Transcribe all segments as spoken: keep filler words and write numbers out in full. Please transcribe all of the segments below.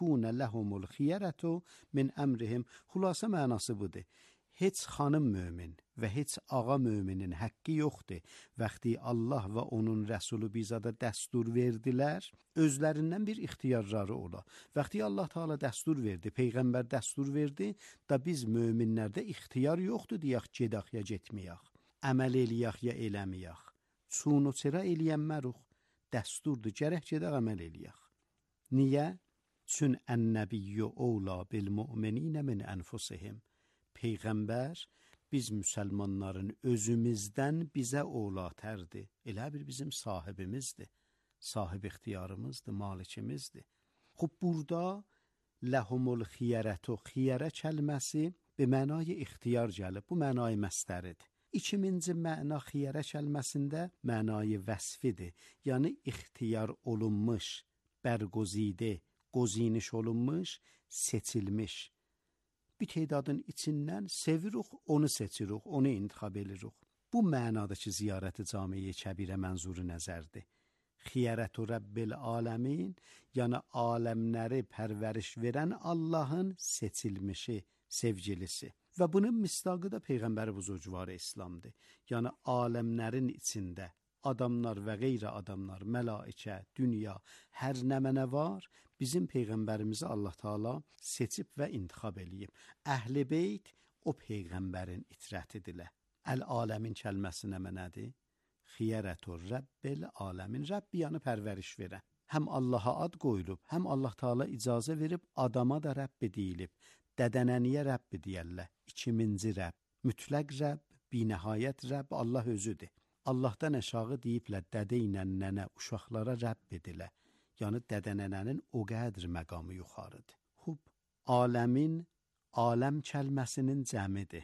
یکون لهم الخیرة من امرهم. خلاصه mənası budur. Heç xanım mömin və heç ağa möminin haqqı yoxdur. Vaxtı Allah və onun rəsulu bizada dəstur verdilər, özlərindən bir ixtiyarları ola. Vaxtı Allah Taala dəstur verdi, peyğəmbər dəstur verdi, da biz möminlərdə ixtiyar yoxdur deyək gedək ya getməyək. Əməl eləyək ya eləməyək. Çun o çərə eləyənməruq. Dəsturdur, gərək gedək əməl eləyək. Niyə? Çün ən-nəbiyyu əvla bil mu'minina min anfusihim. Peyğəmbər biz müsəlmanların özümüzdən bizə olatərdir. Elə bir bizim sahibimizdir. Sahib ixtiyarımızdır, malikimizdir. Xub burada ləhumul xiyərətu, xiyərə kəlməsi be mənaya ixtiyar gəlib. Bu mənayı məstəridir. İkinci məna xiyərə kəlməsində mənayı vəsfidir. Yəni ixtiyar olunmuş, bərqozidə, qoziniş olunmuş, seçilmiş. Bir teydadın içindən seviruq, onu seçiruq, onu intixab ediruq. Bu mənadakı ziyarəti camiyə kəbirə mənzuru nəzərdir. Xiyərətu Rəbbil aləmin, yəni aləmləri pərvəriş verən Allahın seçilmişi, sevgilisi. Və bunun misdaqı da Peyğəmbər buzurcuvarı İslamdır. Yəni aləmlərin içində adamlar və qeyri adamlar, mələikə, dünya, hər nə mənə var, bizim Peyğəmbərimizi Allah Taala seçib və intixab eləyib. Əhl-i Beyt o Peyğəmbərin itrətidirlər. Əl-aləmin kəlməsi nə mənədir? Xiyərətur Rəbbil aləmin. Rəbbi yəni pərvəriş verən. Həm Allaha ad qoyulub, həm Allah Taala icazə verib adama da Rəbbi deyilib. Dədənəniyə Rəbbi deyərlər. İkinci Rəbb, mütləq Rəbb, binəhayət Rəbb Allah özüdür. Allahdan aşağı deyiblər dədə ilə nənə uşaqlara Rəbb edilə. Yəni dədə nənənin o qədr məqamı yuxarıdır. Xub, aləmin, aləm kəlməsinin cəmidir.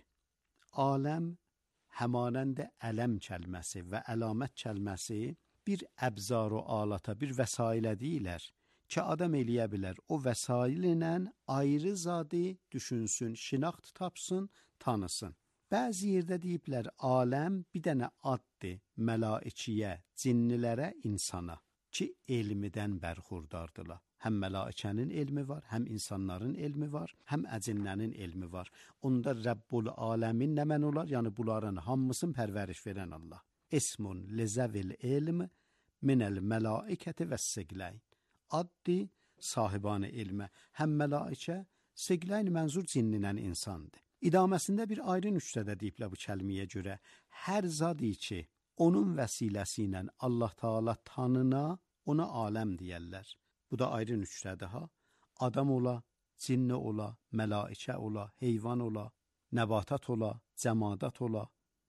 Aləm həmanənd ələm kəlməsi və əlamət kəlməsi bir əbzar o alata, bir vəsailə deyilər ki, adam eləyə bilər. O vəsail ilə ayrı zadı düşünsün, şinaxt tapsın, tanısın. Bəzi yerdə deyiblər, aləm bir dənə addır məlaikiyə, cinnilərə, insana ki, elmidən bərxurdardılar. Həm mələikənin elmi var, həm insanların elmi var, həm əcinnənin elmi var. Onda Rəbbul aləmin nə mən olar? Yəni bunların hamısını pərvəriş verən Allah. İsmun lizəvil ilm minəl mələikəti və sigləyn. Addı sahibanı elmə, həm mələikə, sigləyn mənzur cinninən insandır. İdaməsində bir ayrı nüqtədə deyiblər bu kəlməyə görə, hər zadi ki, onun vəsiləsi ilə Allah Taala tanına, ona aləm deyərlər. Bu da ayrı nüqtədir ha. Adam ola, cinni ola, mələikə ola, heyvan ola, nəbatat ola, cəmadat ola.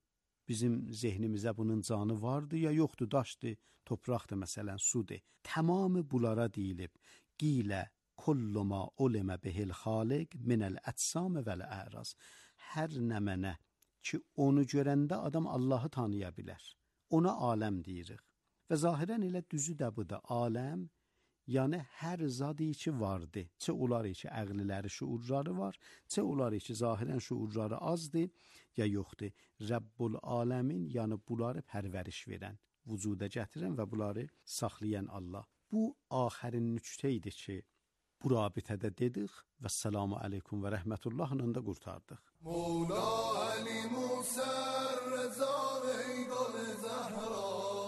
Bizim zehnimizə bunun canı vardı ya yoxdur, daşdır, topraqdır, məsələn, sudur. Tamamı bunlara deyilib. Qilə kullu ma ulima bihil xaliq minəl ətsam vəl əraz. Hər nə mənə ki, onu görəndə adam Allahı tanıya bilər. Ona aləm deyirik. Və zahirən elə düzü də bu da aləm, yəni hər zadı ki vardı. Çə olar ki, əqliləri, şuurları var, çə olar ki, zahirən şuurları azdır, ya yoxdur. Rəbbul aləmin, yəni bunları pərvəriş verən, vücuda gətirən və bunları saxlayan Allah. Bu, axərin nüqtə idi ki, bu rabitədə dedik və səlamu aleykum və rəhmətullahla da qurtardıq. Mevla Ali Musa Rəza ey qol Zəhra,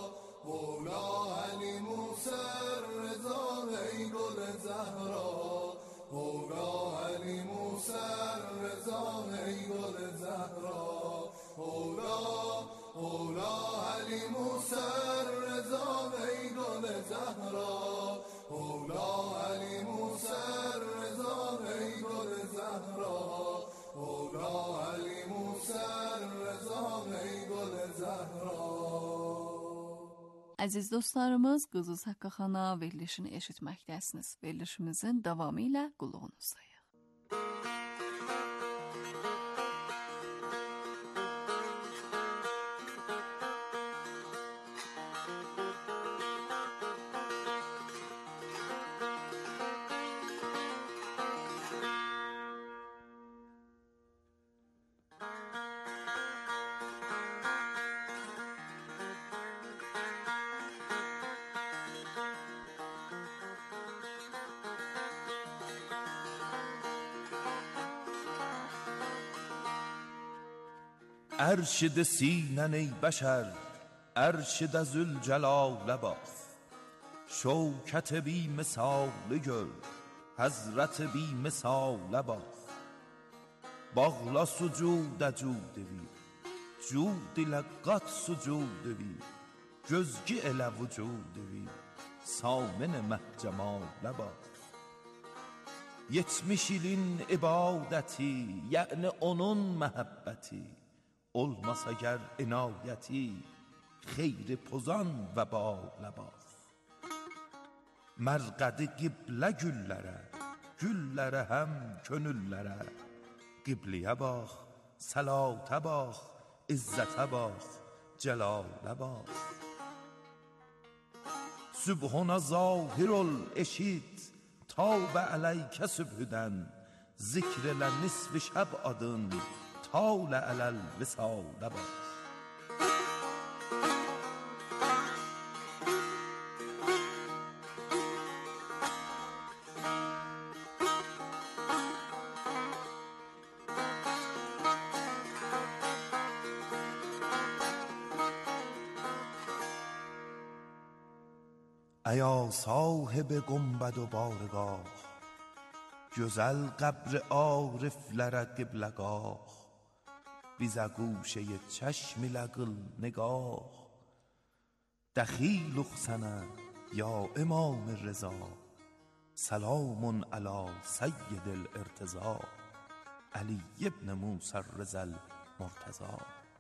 Mevla Ali Musa Rəza ey qol Zəhra, Mevla Ali Musa Rəza ey qol Zəhra, Mevla Mevla Ali Musa Rəza ey qol Zəhra, Mevla Ali Musa Rəza ey qol Zəhra, Mevla Ali Musa Rəza ey qol Zəhra. Əziz dostlarımız, Qızıl Saqqaxana verilişini eşitməkdəsiniz. Verilişimizin davamı ilə qulluğunuzdayıq. ارشد سینن ای بشر ارشد ذوالجلال لباس شوکت بی مثال گör حضرت بی مثال لباس bağla sucud əcudevi cud ilə qat sucudevi gözgü elə vücudevi samin məhcəmal لباس yetmiş ilin ibadəti yəni onun məhəbbəti olmasa gər inayəti xeyri pozan və bal لباس mərqədi qiblə güllərə güllərə həm könüllərə qibliyə bax səlata bax izzətə bax cəlalə bax sübhuna zahir ol eşit tavbə ələykə sübhüdən zikr elə nisf-i şəb adın talə ələl visalə bax ایا صاحب گنبد و بارگاه güzel قبر عارفlərə qibləgah bizə guşəyə çəşm ilə qıl نگاه دخیلق sənə یا امام رضا سلام علی سید الارتضا علی ابن موسی الرضا المرتضی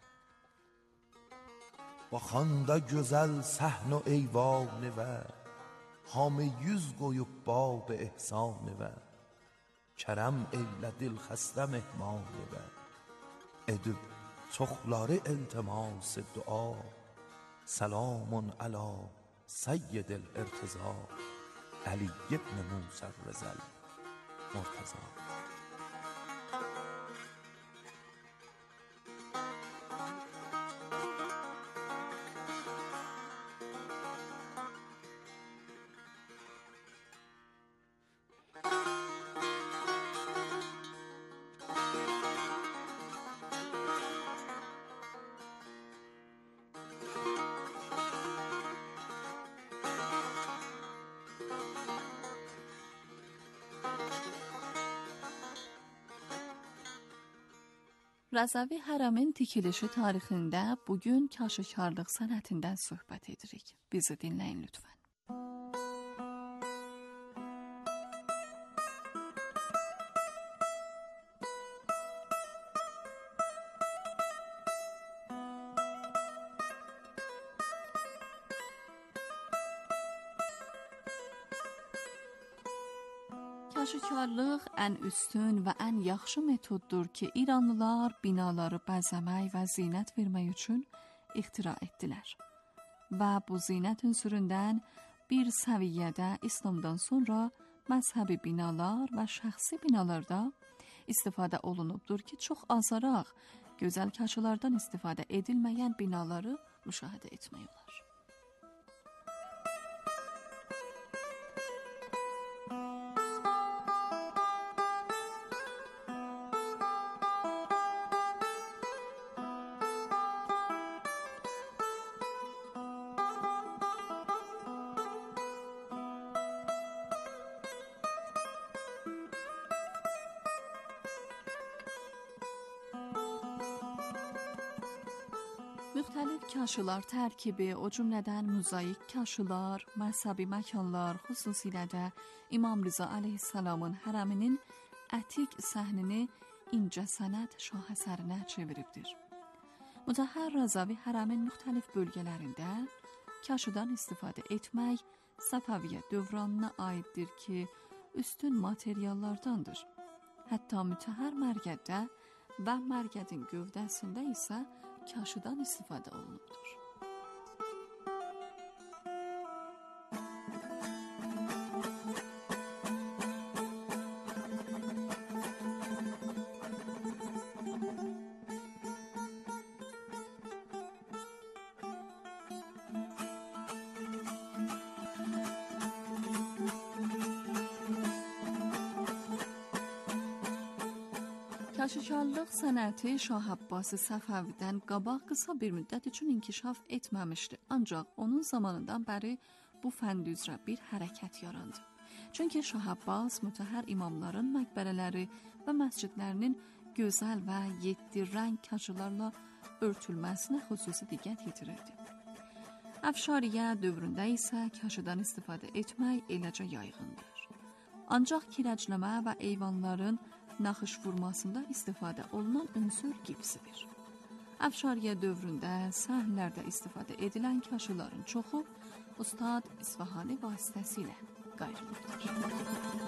با خانده güzel صحن و ایوان و hamı yüz qoyub bab ehsan və kərəm eylə dil xəstə mehman və edib çoxları iltimas dua selamun ala seyyid الارتضا علی ابن موسی الرضا المرتضی Rəzavi hərəmin tikilişi tarixində bugün kaşikarlıq sənətindən söhbət edirik. Bizi dinləyin lütfən. Kaşikarlıq ən üstün və ən yaxşı metoddur ki, İranlılar binaları bəzəmək və zinət vermək üçün ixtira etdilər. Və bu zinət ünsüründən bir səviyyədə İslamdan sonra məzhəbi binalar və şəxsi binalarda istifadə olunubdur ki, çox azaraq gözəl kaşılardan istifadə edilməyən binaları müşahidə etmək olar. Müxtəlif kaşılar tərkibi, o cümlədən mozaik kaşılar, məzhəbi məkanlar, xüsusilə də İmam Rıza əleyhissalamın hərəminin ətik səhnini incə sənət şahəsərinə çeviribdir. Mutahhər Rəzavi hərəmin müxtəlif bölgələrində kaşıdan istifadə etmək Səfəviyyə dövranına aiddir ki, üstün materiallardandır. Hətta Mütəhhər mərgəddə və mərgədin gövdəsində isə kaşıdan istifadə olunubdur. Kaşıkarlıq sənəti Şah Abbas Səfəvidən qabaq qısa bir müddət üçün inkişaf etməmişdi. Ancaq onun zamanından bəri bu fənd üzrə bir hərəkət yarandı. Çünki Şah Abbas mütəhhər imamların məqbərələri və məscidlərinin gözəl və yeddi rəng kaşılarla örtülməsinə xüsusi diqqət yetirirdi. Əfşariyyə dövründə isə kaşıdan istifadə etmək eləcə yayğındır. Ancaq kirəcləmə və eyvanların naxış vurmasında istifadə olunan ünsür gipsidir. Əfşariyyə dövründə səhnlərdə istifadə edilən kaşıların çoxu Ustad İsfahani vasitəsilə qayrılıbdır.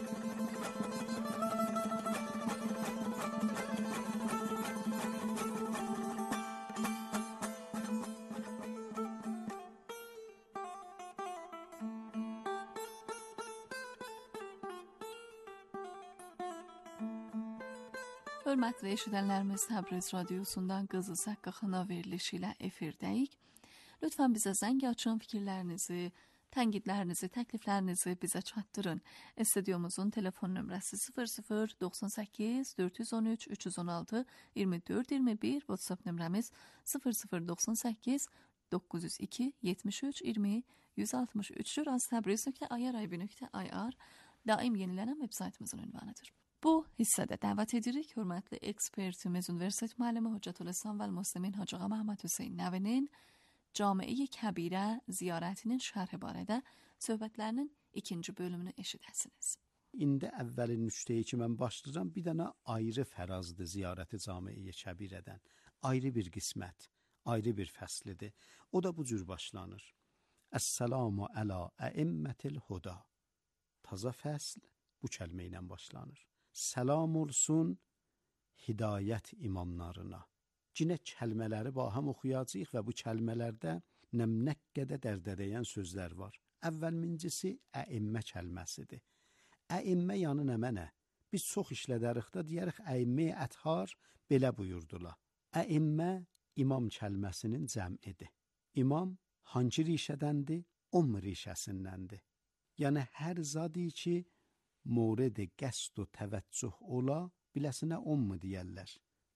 Hörmətli eşidənlərimiz, Təbriz radiosundan Qızıl Saqqa xana verilişi ilə efirdəyik. Lütfən bizə zəng açın, fikirlərinizi, tənqidlərinizi, təkliflərinizi bizə çatdırın. Studiomuzun telefon nömrəsi sıfır sıfır doxsan səkkiz dörd yüz on üç üç yüz on altı iyirmi dörd iyirmi bir, WhatsApp nömrəmiz sıfır sıfır doxsan səkkiz doqquz yüz iki yetmiş üç iyirmi yüz altmış üçdür. az təbriz nöqtə i r i b nöqtə i r daim yenilənən veb saytımızın ünvanıdır. Bu hissədə dəvət edirik hörmətli ekspertimiz, Universitet müəllimi Hüccətülislam və Müslimin Hacı Ağa Məhəmməd Hüseyn Nəvinin Camiə-i Kəbirə ziyarətinin şərhi barədə söhbətlərinin ikinci bölümünü eşidəsiniz. İndi əvvəli nüktəyi ki, mən başlayacağım, bir dənə ayrı fərazdır ziyarəti Camiə-i Kəbirədən. Ayrı bir qismət, ayrı bir fəslidir. O da bu cür başlanır. Əssəlamu əla əimmətil huda. Taza fəsl bu kəlmə ilə başlanır. Səlam olsun hidayət imamlarına. Cinə kəlmələri baham oxuyacağıq və bu kəlmələrdə nəmnəqqədə dərdədəyən sözlər var. Əvvəlmincisi əimmə kəlməsidir. Əimmə yanı nə mənə? Biz çox işlədərik də deyərik əimmə əthar belə buyurdular. Əimmə imam kəlməsinin cəmidir. İmam hangi rişədəndir? Umm rişəsindəndir. Yəni hər zadi ki mورد qəsd و təvəccüh ola, biləsinə ummu deyərlər.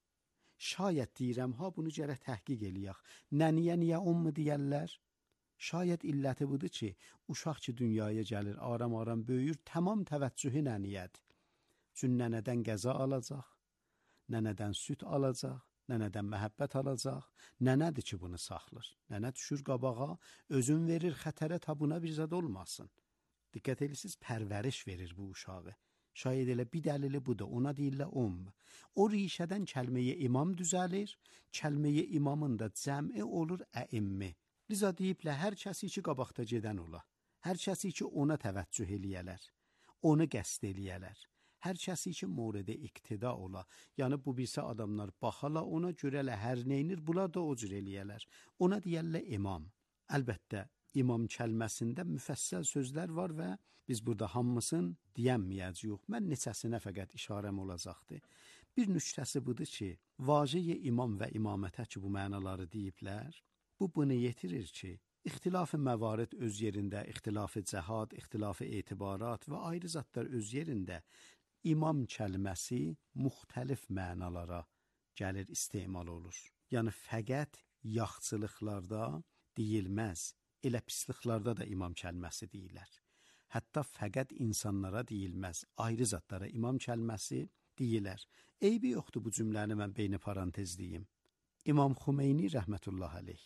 Şayət deyirəm ha, bunu gərək təhqiq eləyək. Nəniyə niyə ummu deyərlər? Şayət illəti budur ki, uşaq ki dünyaya gəlir, aram-aram böyür, tamam təvəccühü nəniyədir. Çün nənədən qəza alacaq, nənədən süt alacaq, nənədən məhəbbət alacaq. Nənədir ki bunu saxlır. Nənə düşür qabağa, özün verir xətərə, ta buna bir zad olmasın. Diqqət edirsiniz, pərvəriş verir bu uşağı. Şayət elə bir dəlili budur, ona deyirlər um. O rişədən kəlməyə imam düzəlir, kəlməyə imamın da cəmi olur əimmi. Liza deyiblər, hər kəsi ki qabaqda gedən ola, hər kəsi ki ona təvəccüh eləyələr, onu qəsd eləyələr, hər kəsi ki mورد iqtida ola. Yəni bu bilsə adamlar baxala ona görələ hər neynir, bunlar da o cür eləyələr. Ona deyərlər imam. Əlbəttə, İmam kəlməsində müfəssəl sözlər var və biz burada hamısını deyəmməyəcəyik. Mən neçəsinə fəqət işarəm olacaqdır. Bir nüktəsi budur ki, vacə-i imam və imamətə ki bu mənaları deyiblər, bu bunu yetirir ki, ixtilaf-ı məvarid öz yerində, ixtilaf-ı cəhad, ixtilaf-ı etibarat və ayrı zatlar öz yerində imam kəlməsi müxtəlif mənalara gəlir, istemal olur. Yəni fəqət yaxçılıqlarda deyilməz. Elə pisliklarda da imam kəlməsi deyilər. Hətta fəqət insanlara deyilməz, ayrı zatlara imam kəlməsi deyilər. Eybi yoxdur bu cümləni mən beyni parantez deyim. İmam Xümeyni rəhmətullah aleyh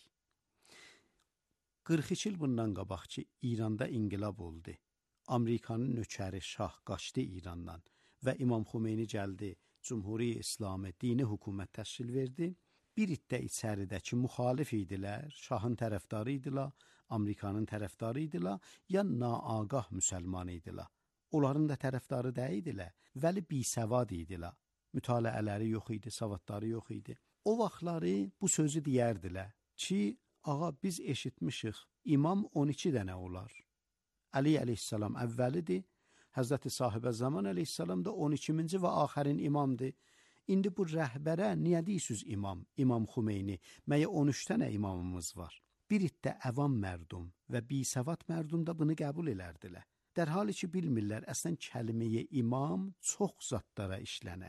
qırx iki il bundan qabaq ki, İranda inqilab oldu. Amerikanın nökəri şah qaçdı İrandan və İmam Xümeyni gəldi, Cumhuri İslamı, dini hökumət təşkil verdi. Bir iddə içəridəki müxalif idilər, şahın tərəfdarı idilər, Amerikanın tərəfdarı idilər, ya naagah müsəlman idilər. Onların da tərəfdarı deyildilər, vəli bisəvad idilər. Mütaliələri yox idi, savadları yox idi. O vaxtları bu sözü deyərdilər ki, ağa biz eşitmişik, imam on iki dənə olar. Əli əleyhissalam əvvəlidir, Həzrəti Sahibə Zaman əleyhissalam da on ikinci və axərin imamdır. İndi bu rəhbərə niyə deyirsiniz imam, İmam Xümeyni? Məyə on üç dənə imamımız var. Bir iddə əvam mərdum və bisəvat mərdum da bunu qəbul elərdilər. Dərhali ki bilmirlər, əslən kəlməyə imam çox zatlara işlənər.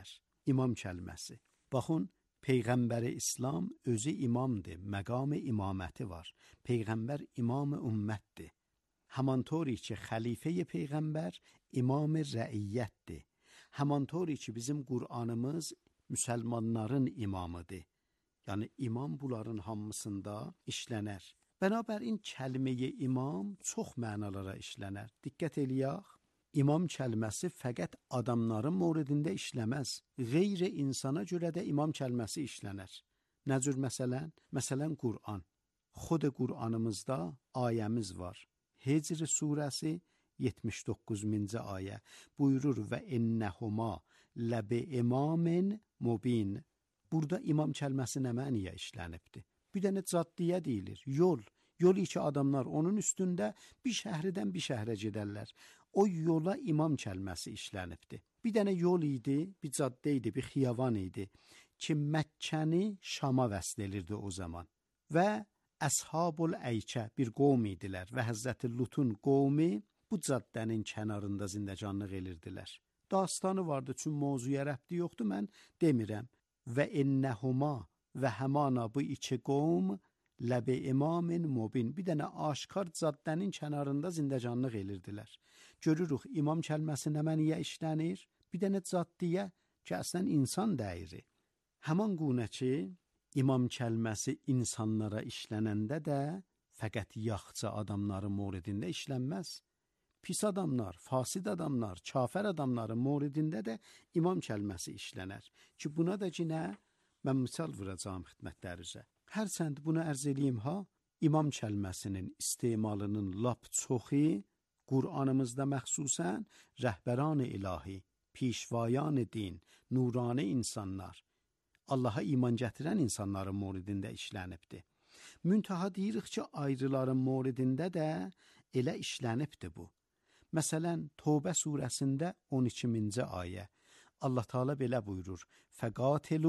imam kəlməsi. Baxın, Peyğəmbəri İslam özü imamdır, məqam-ı imaməti var. Peyğəmbər imam-ı ümmətdir. Həmantoru ki, xəlifə-i Peyğəmbər imam-ı rəiyyətdir. Həmantoru ki, bizim Qur'anımız müsəlmanların imamıdır. Yəni, imam bunların hamısında işlənər. Bənabərin kəlmə-i imam çox mənalara işlənər. Diqqət eləyək, imam kəlməsi fəqət adamların moridində işləməz. Qeyri insana görə də imam kəlməsi işlənər. Nə cür məsələn? Məsələn, Qur'an. Xud Qur'anımızda ayəmiz var. Hicr surəsi yetmiş doqquzuncu ayə buyurur və innəhuma ləbi imamin mubin. Burada imam kəlməsi nə məniyə işlənibdir? Bir dənə caddiyə deyilir, yol. Yol ki, adamlar onun üstündə bir şəhridən bir şəhrə gedərlər. O yola imam kəlməsi işlənibdir. Bir dənə yol idi, bir caddə idi, bir xiyavan idi ki, Məkkəni Şama vəsl edirdi o zaman. Və Əshab-ül Əykə bir qovm idilər və Həzrəti Lutun qovmi bu caddənin kənarında zindəcanlıq edirdilər. Dastanı vardı, çün mövzuya rəbti yoxdur, mən demirəm. Və innəhuma və həmana bu iki qovm ləbi imamin mubin, bir dənə aşkar caddənin kənarında zindəcanlıq edirdilər. Görürük, imam kəlməsi nə məniyə işlənir? Bir dənə caddiyə ki, əslən insan dəyiri. Həman qunə ki, imam kəlməsi insanlara işlənəndə də fəqət yaxça adamların moridində işlənməz. Pis adamlar, fasid adamlar, kafir adamların moridində də imam kəlməsi işlənər. Ki, buna da cinə mən misal vuracağım xidmətlərinizə. Hərçənd bunu ərz eləyim ha, imam kəlməsinin istemalının lap çoxu Qur'anımızda məxsusən rəhbəran-ı ilahi, pişvayan din, nurani insanlar, Allaha iman gətirən insanların moridində işlənibdir. Müntəha deyirik ki, ayrıların moridində də elə işlənibdir bu. Məsələn, Tövbə surəsində on ikinci ayə Allah Teala belə buyurur: Fəqatilu,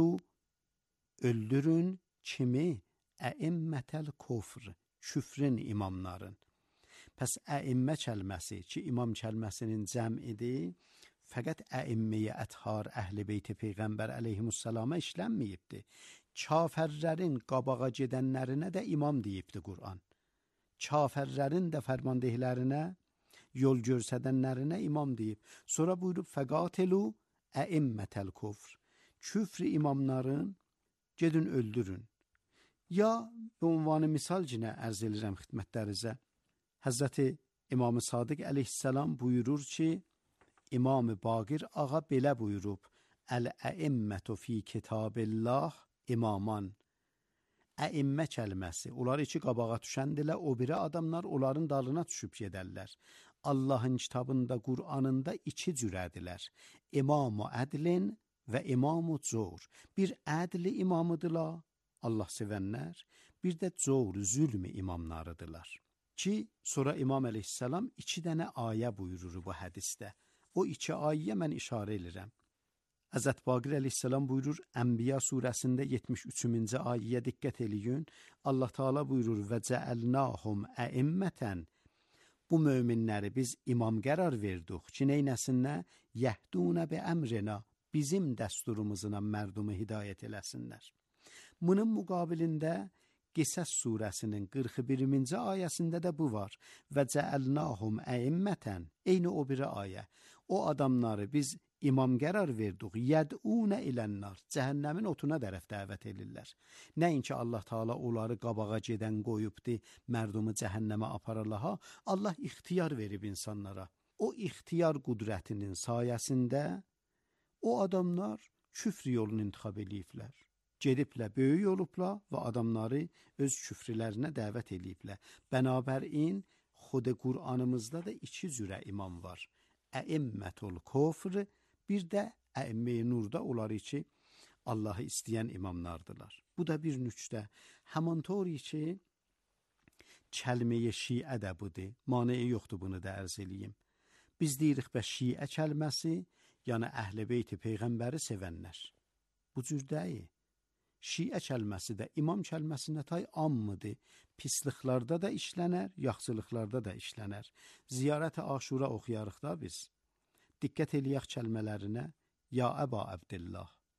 öldürün kimi? Əimmətəl kufr, küfrün imamların. Pəs əimmə kəlməsi ki, imam kəlməsinin cəmidir, fəqət əimməyə əthar əhl-i beyti Peyğəmbər əleyhissalama işlənməyibdir. Kafirlərin qabağa gedənlərinə də imam deyibdir Qur'an. Kafirlərin də fərmandehlərinə, yol görsədənlərinə imam deyib. Sonra buyurub fəqatilu əimmətəl kufr, küfr imamların gedin öldürün. Ya bu ünvanı misal cinə ərz edirəm xidmətlərinizə. Həzrəti İmam-ı Sadiq əleyhissalam buyurur ki, İmam-ı Baqir ağa belə buyurub: Əl-əimmətu fi kitabillah imaman. Əimmə kəlməsi, onlar iki qabağa düşəndilə, o biri adamlar onların dalına düşüb gedərlər. Allahın kitabında, Qur'anında iki cürədilər. İmam-ı ədlin və İmam-ı cor. Bir ədli imamıdırlar, Allah sevənlər, bir də cor, zülm imamlarıdırlar. Ki, sonra İmam əleyhissalam iki dənə ayə buyurur bu hədisdə. O iki ayəyə mən işarə edirəm. Həzrət Baqir əleyhissalam buyurur, Ənbiya surəsində yetmiş üçüncü ayəyə diqqət eləyin. Allah Teala buyurur və cəəlnahum əimmətən. Bu möminləri biz imam qərar verdik ki, neynəsinlər? Yəhdunə bi əmrinə, bizim dəsturumuzla mərdumu hidayət eləsinlər. Bunun müqabilində Qisəs surəsinin qırx birinci ayəsində də bu var. Və cəəlnahum əimmətən, eyni o biri ayə. O adamları biz imam qərar verdik. Yəd'unə ilənnar, cəhənnəmin otuna tərəf dəvət edirlər. Nəinki Allah Teala onları qabağa gedən qoyubdi, mərdumu cəhənnəmə aparalaha. Allah ixtiyar verib insanlara. O ixtiyar qudrətinin sayəsində o adamlar küfr yolunu intiqab eləyiblər. Gediblə, böyük olublar və adamları öz küfrlərinə dəvət eləyiblər. Bənabərin, xud Qur'anımızda da iki cürə imam var. Əimmətul kufr, bir də əimmə-i nurda onları ki, Allahı istəyən imamlardılar. Bu da bir nüqtə. Həmantoru ki, kəlmə-i şiə də budur. Maneyi yoxdur, bunu da ərz eləyim. Biz deyirik bə şiə kəlməsi, yəni əhl-i beyti Peyğəmbəri sevənlər. Bu cür deyil. Şiə kəlməsi də imam kəlməsinə tay ammıdır. Pisliklarda da işlənər, yaxşılıqlarda da işlənər. Ziyarət-i Aşura oxuyarıq da biz. Diqqət eləyək kəlmələrinə. Ya Əba Əbdillah,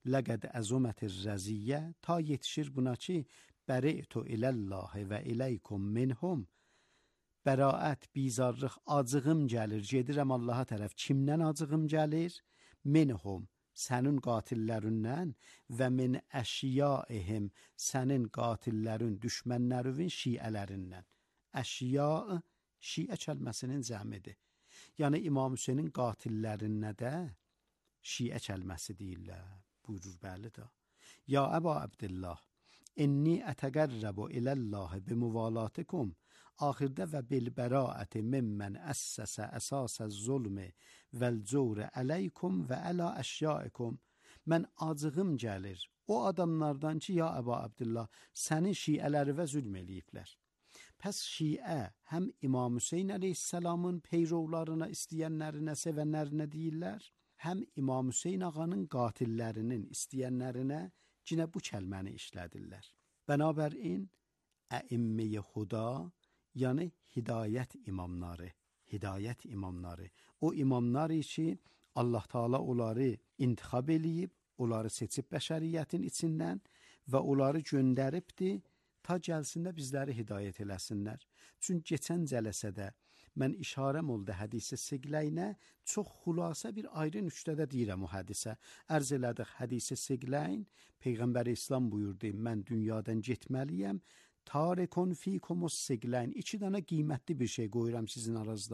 لقد عظمت الرزیه تا yetişir buna ki bəri'tu iləllahi və iləykum minhum. Bəraət, bizarlıq, acığım gəlir, gedirəm Allaha tərəf. Kimdən acığım gəlir? Minhum, sənin qatillərindən və min əşyaihim, sənin qatillərin, düşmənlərin şiələrindən. Əşya, şiə kəlməsinin cəmidir. Yəni İmam Hüseynin qatillərinə də şiə kəlməsi deyirlər. Buyurur, bəli də. Ya Əba Abdillah, inni ətəqərrəbu iləllahi bimuvalatikum. Axirdə və bilbəraəti mimmən əssəsə əsasə zulmi vəl-cəvri əleykum və əla əşyaikum. Mən acığım gəlir o adamlardan ki, ya Əba Abdillah, sənin şiələrivə zülm eləyiblər. Pəs şiə həm İmam Hüseyn əleyhissalamın peyrovlarına, istəyənlərinə, sevənlərinə deyirlər, həm İmam Hüseyn ağanın qatillərinin, istəyənlərinə cinə bu kəlməni işlədirlər. Bənabərin, əimmi-i xuda, yəni hidayət imamları, hidayət imamları, o imamları ki, Allah Taala onları intixab eləyib, onları seçib bəşəriyyətin içindən və onları göndəribdir, ta gəlsinlər bizləri hidayət eləsinlər. Çünki keçən cələsədə mən işarəm oldu hədisi siqləyinə, çox xülasə bir ayrı nüqtədə deyirəm o hədisə. Ərz elədik, hədisi siqləyin, Peyğəmbər İslam buyurdu, mən dünyadan getməliyəm, tarikun fikumus siqləyin, iki dənə qiymətli bir şey qoyuram sizin aranızda.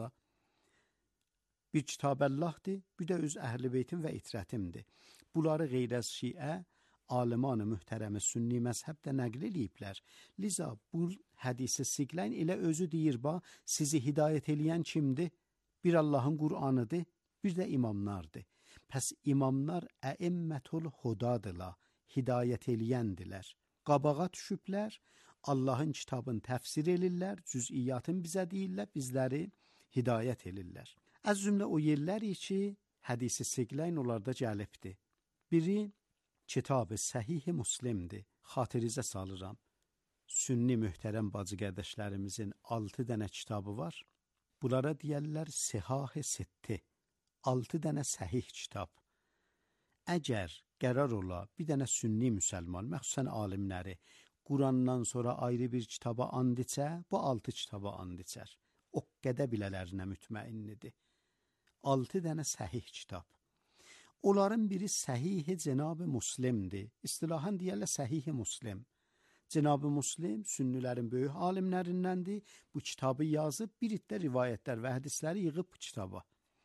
Bir Kitab-əlləhdir, bir də öz əhl-i beytim və itrətimdir. Bunları qeyr-əz şiə, aliman-ı mühtərəmi sünni məzhəbdə nəql eləyiblər. Liza bu hədisi siqləyin elə özü deyir, ba, sizi hidayət eləyən kimdir? Bir Allahın Qur'anıdır, bir də imamlardır. Pəs imamlar əimmətul hudadılar, hidayət eləyəndilər. Qabağa düşüblər, Allahın kitabını təfsir elirlər, cüz'iyyatını bizə deyirlər, bizləri hidayət elirlər. Az cümlə o yerləri ki, hədisi siqləyin onlarda gəlibdir. Biri, kitab-ı səhih-i Müslimdir, xatirizə salıram. Sünni möhtərəm bacı qardaşlarımızın altı dənə kitabı var. Bunlara deyərlər sihah-ı sitti, altı dənə səhih kitab. Əgər qərar ola bir dənə sünni müsəlman, məxsusən alimləri, Qurandan sonra ayrı bir kitaba and içə, bu altı kitaba and içər. O qədə bilələrinə mütməinnidir. Altı dənə səhih kitab. Onların biri səhih-i Cenab-ı Müslimdir. İstilahan deyərlər səhih-i Müslim. Cenab-ı Müslim sünnilərin böyük alimlərindəndir. Bu kitabı yazıb, bir iddə rivayətlər və hədisləri yığıb bu kitaba.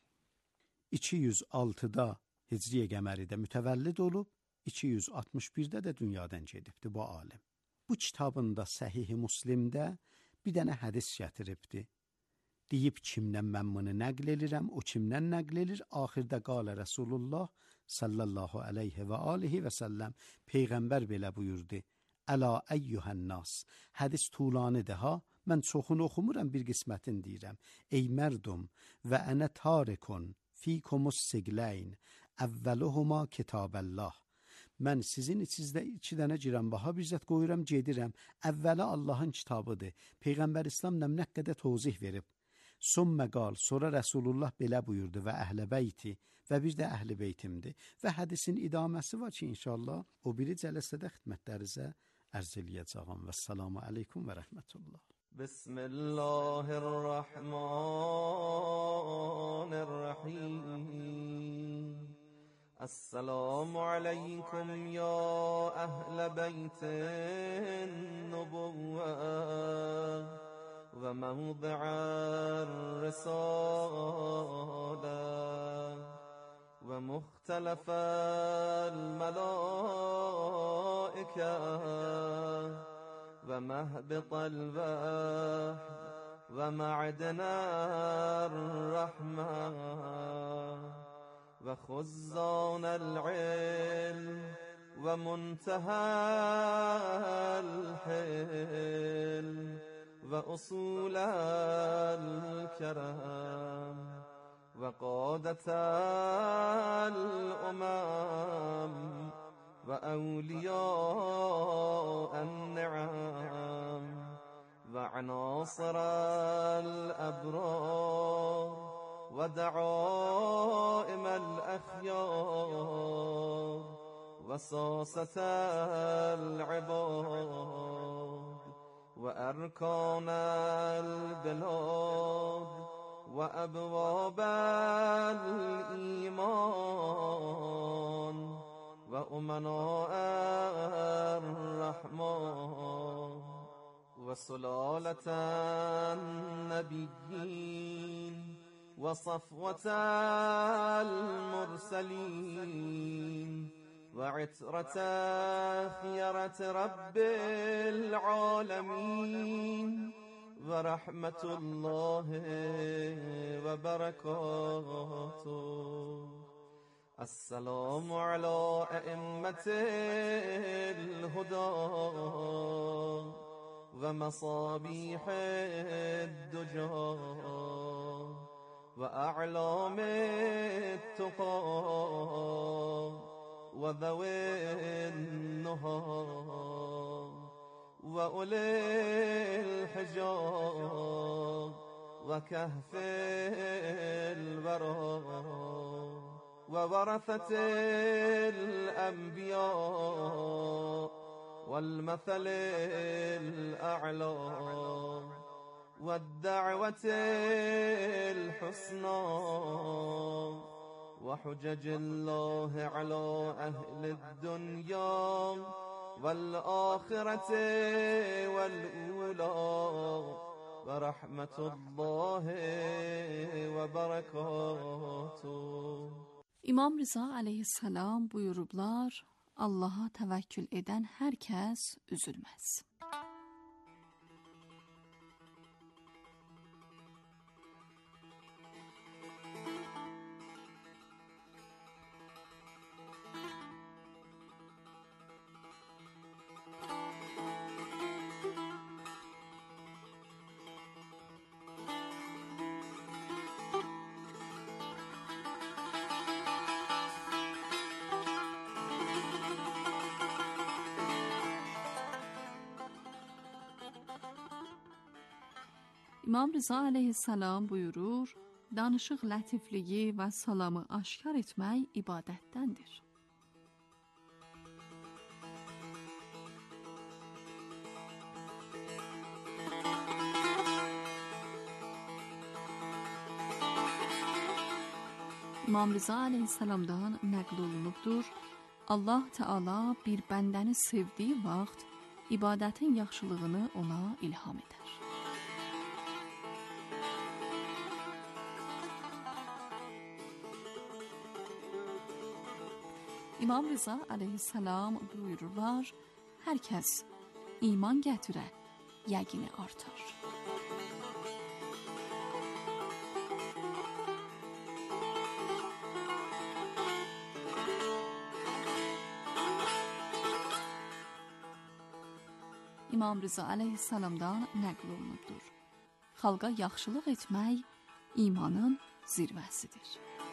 iki yüz altıda Hicriyə qəməridə mütəvəllid olub, iki yüz altmış birdə də dünyadan gedibdi bu alim. Bu kitabında Səhih-i Müslimdə bir dənə hədis gətiribdi. Deyib kimdən mən bunu nəql elirəm, o kimdən nəql elir? Axirdə qalə Rasulullah sallallahu aleyhi və alihi və səlləm, Peyğəmbər belə buyurdu. Əla əyyuhənnas, hədis tulanıdır ha, mən çoxunu oxumuram, bir qismətini deyirəm. Ey mərdum və ənə tarikun fikumus sigləyn, əvvəluhuma kitabəllah. Mən sizin içinizdə iki dənə ciranbaha bizzət qoyuram, gedirəm. Əvvələ Allahın kitabıdır. Peyğəmbər İslam nə qədər tozih verib. Sümmə qal, sonra Rəsulullah belə buyurdu və əhl-i beyti və bir də əhl-i beytimdir. Və hədisin idaməsi var ki, inşallah o biri cələsədə xidmətlərinizə ərz eləyəcəyəm. Və səlamu aleykum və rəhmətullah. Bismillahirrahmanirrahim. السلام عليكم يا أهل بيت النبوة وموضع الرسالة ومختلف الملائكة ومهبط الوحي ومعدن الرحمة وخزان العلم ومنتهى الحلم وأصول الكرم وقادة الأمم وأولياء النعم وعناصر الأبرار ودعائم الأخيار وبساسة العباد وأركان البلاد وأبواب الإيمان وأمناء الرحمن وسلالة النبيين وصفوة المرسلين وعترة خيرة رب العالمين ورحمة الله وبركاته. السلام على أئمة الهدى ومصابيح الدجى وأعلام التقى وذوي النهى وأولي الحجاب وكهف الورى وورثة الأنبياء والمثل الأعلى والدعوة الحسنى وحجج الله على أهل الدنيا والآخرة والأولى ورحمة الله وبركاته. İmam Rıza aleyhisselam buyurublar, Allah'a təvəkkül edən hər kəs üzülməz. İmam Rıza aleyhisselam buyurur, danışıq lətifliyi və salamı aşkar etmək ibadətdəndir. İmam Rıza aleyhisselamdan nəql olunubdur, Allah Teala bir bəndəni sevdiyi vaxt ibadətin yaxşılığını ona ilham edər. İmam Rıza aleyhisselam buyururlar, hər kəs iman gətirə, yəqini artar. İmam Rıza aleyhisselamdan nəql olunubdur. Xalqa yaxşılıq etmək imanın zirvəsidir.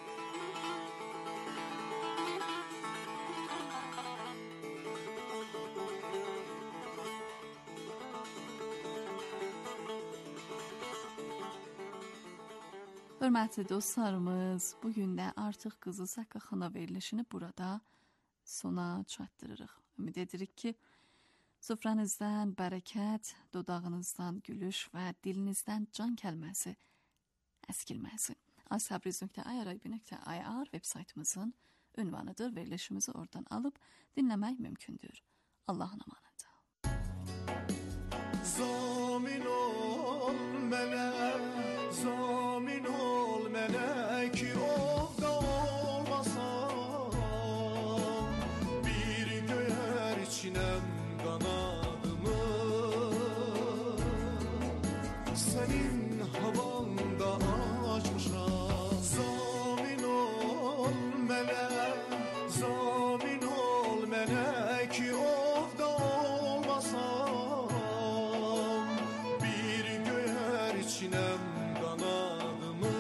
Hörmətli dostlarımız, bugün də artıq Qızıl Saqqa Xana verilişini burada sona çatdırırıq. Ümid edirik ki, sofranızdan bərəkət, dodağınızdan gülüş və dilinizdən can kəlməsi əskilməsin. Asabriz nöqtə i arayb nöqtə i r web saytımızın ünvanıdır. Verilişimizi oradan alıb dinləmək mümkündür. Allah'ın amanında. Zamin ol melek, zamin ol melek ki orada olmasam bir göğer içinem kanadımı senin havanda açmışam. Zamin ol melek, zamin ol melek ki orada olmasam bir göğer içinem kanadımı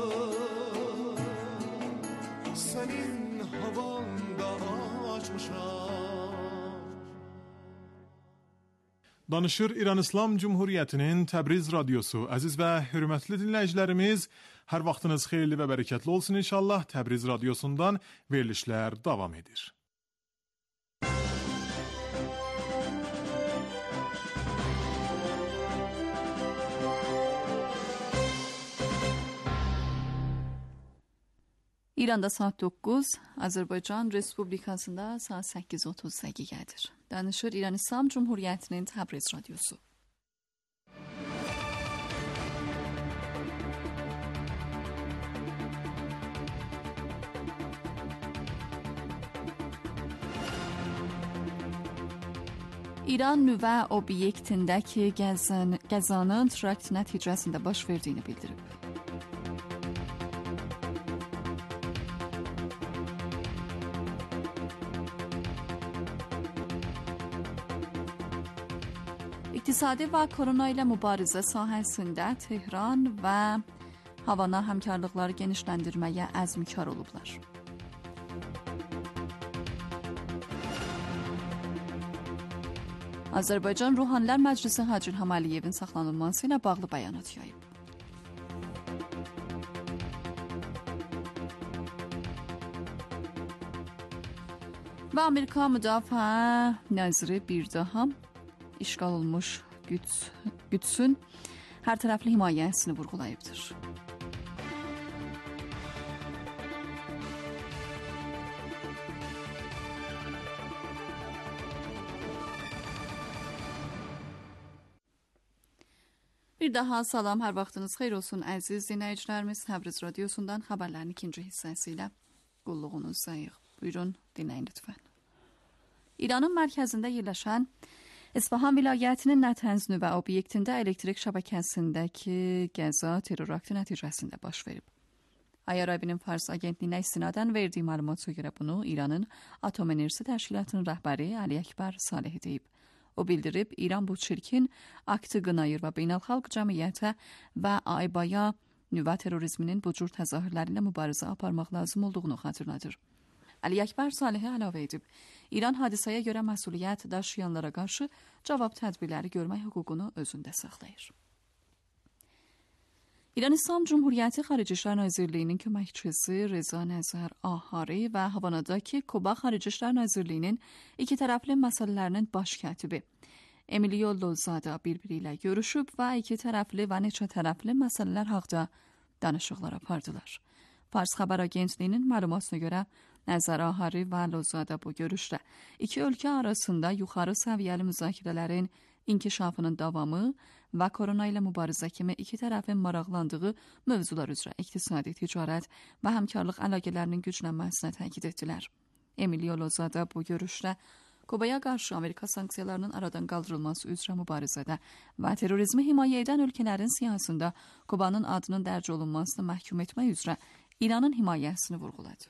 senin havanda açmışam. Danışır İran İslam Cumhuriyyətinin Təbriz Radyosu. Əziz və hörmətli dinləyicilərimiz, hər vaxtınız xeyirli və bərəkətli olsun inşallah. Təbriz Radyosundan verilişlər davam edir. İranda saat doqquz, Azərbaycan Respublikasında saat səkkiz otuz dəqiqədir. Danışır İran İslam Cumhuriyyətinin Təbriz radiosu. İran nüvə obyektindəki gəzan, gəzanın terakt nəticəsində baş verdiyini bildirib. İqtisadi və korona ilə mübarizə sahəsində Tehran və Havana həmkarlıqları genişləndirməyə əzmkar olublar. Azərbaycan Ruhanilər Məclisi Hacı İlham Əliyevin saxlanılması ilə bağlı bəyanat yayıb. Və Amerika Müdafiə Naziri bir daha işğal olmuş Qüds, Qüdsün hər tərəfli himayəsini vurğulayıbdır. Bir daha salam, hər vaxtınız xeyir olsun əziz dinləyicilərimiz. Təbriz radiosundan xəbərlərin ikinci hissəsi ilə qulluğunuzdayıq. Buyurun, dinləyin lütfən. İranın mərkəzində yerləşən İsfahan vilayətinin Nətənz nüvə obyektində elektrik şəbəkəsindəki qəza terror aktı nəticəsində baş verib. Ayarabinin Fars agentliyinə istinadən verdiyi məlumata görə bunu İranın Atom Enerjisi Təşkilatının rəhbəri Əli Əkbər Saleh deyib. O bildirib, İran bu çirkin aktı qınayır və beynəlxalq cəmiyyətə və AİBA-ya nüvə terrorizminin bu cür təzahürləri ilə mübarizə aparmaq lazım olduğunu xatırladır. Əli Əkbər Salehə əlavə edib, İran hadisəyə görə məsuliyyət daşıyanlara qarşı cavab tədbirləri görmək hüququnu özündə saxlayır. İran İslam Cumhuriyyəti Xarici İşlər Nazirliyinin köməkçisi Reza Nəzər Ahari və Havanadakı Kuba Xarici İşlər Nazirliyinin iki tərəfli məsələlərinin baş katibi Emilio Lozada bir-biri ilə görüşüb və iki tərəfli və neçə tərəfli məsələlər haqqında danışıqlar apardılar. Fars xəbər agentliyinin məlumatına görə Nəzər Ahari və Lozada bu görüşdə iki ölkə arasında yuxarı səviyyəli müzakirələrin inkişafının davamı və korona ilə mübarizə kimi iki tərəfin maraqlandığı mövzular üzrə iqtisadi, ticarət və həmkarlıq əlaqələrinin güclənməsini təkid etdilər. Emilio Lozada bu görüşdə Kubaya qarşı Amerika sanksiyalarının aradan qaldırılması üzrə mübarizədə və terrorizmi himayə edən ölkələrin siyasında Kubanın adının dərc olunmasını məhkum etmək üzrə İranın himayəsini vurğuladı.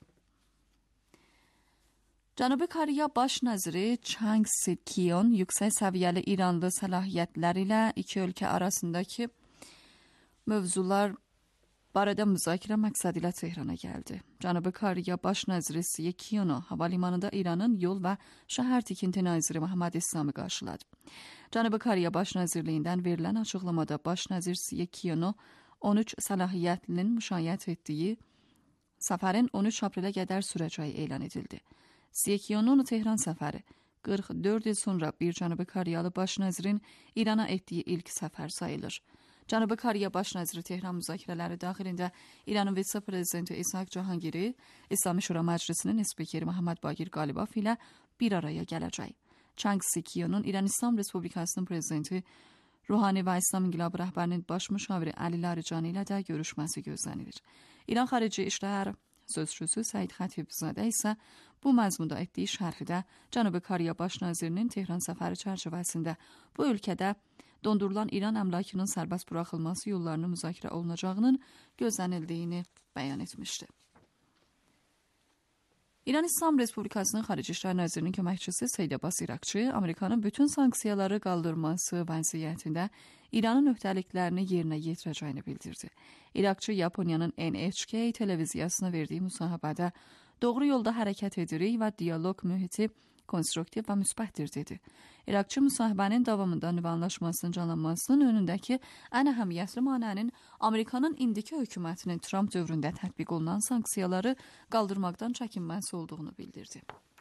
Cənubi Koreya Baş Naziri Chang Sik-yeon yüksək səviyyəli İranlı səlahiyyətlər ilə iki ölkə arasındakı mövzular barədə müzakirə məqsədi ilə Tehrana gəldi. Cənubi Koreya Baş Naziri Sik-yeonu havalimanında İranın yol və şəhər tikinti naziri Məhəmməd İslami qarşıladı. Cənubi Koreya Baş Nazirliyindən verilən açıqlamada Baş Nazir Sik-yeonu on üç səlahiyyətlinin müşayiət etdiyi səfərin on üç aprelə qədər sürəcəyi elan edildi. Sik-yeonun Tehran səfəri qırx dörd il sonra bir Cənubi Koreyalı baş nazirin İrana etdiyi ilk səfər sayılır. Cənubi Koreya baş naziri Tehran müzakirələri daxilində İranın vitse-prezidenti İshak Cahangiri, İslami Şura Məclisinin spikeri Məhəmməd Baqir Qalibov ilə bir araya gələcək. Chang Sik-yeonun İran İslam Respublikasının prezidenti Ruhani və İslam İnqilabı rəhbərinin baş müşaviri Əli Larijani ilə də görüşməsi gözlənilir. İran Xarici İşlər sözçüsü Səid Xətibzadə isə bu məzmunda etdiyi şərhdə Cənubi Koreya baş nazirinin Tehran səfəri çərçivəsində bu ölkədə dondurulan İran əmlakının sərbəst buraxılması yollarının müzakirə olunacağının gözlənildiyini bəyan etmişdi. İran İslam Respublikasının Xarici İşlər Nazirinin köməkçisi Seyid Abbas İraqçı, Amerikanın bütün sanksiyaları qaldırması vəziyyətində İranın öhdəliklərini yerinə yetirəcəyini bildirdi. İraqçı Yaponiyanın N H K televiziyasına verdiyi müsahibədə doğru yolda hərəkət edirik və dialoq mühiti konstruktiv və müsbətdir dedi. İraqçı müsahibənin davamında nüvə anlaşmasının canlanmasının önündəki ən əhəmiyyətli manənin Amerikanın indiki hökumətinin Trump dövründə tətbiq olunan sanksiyaları qaldırmaqdan çəkinməsi olduğunu bildirdi.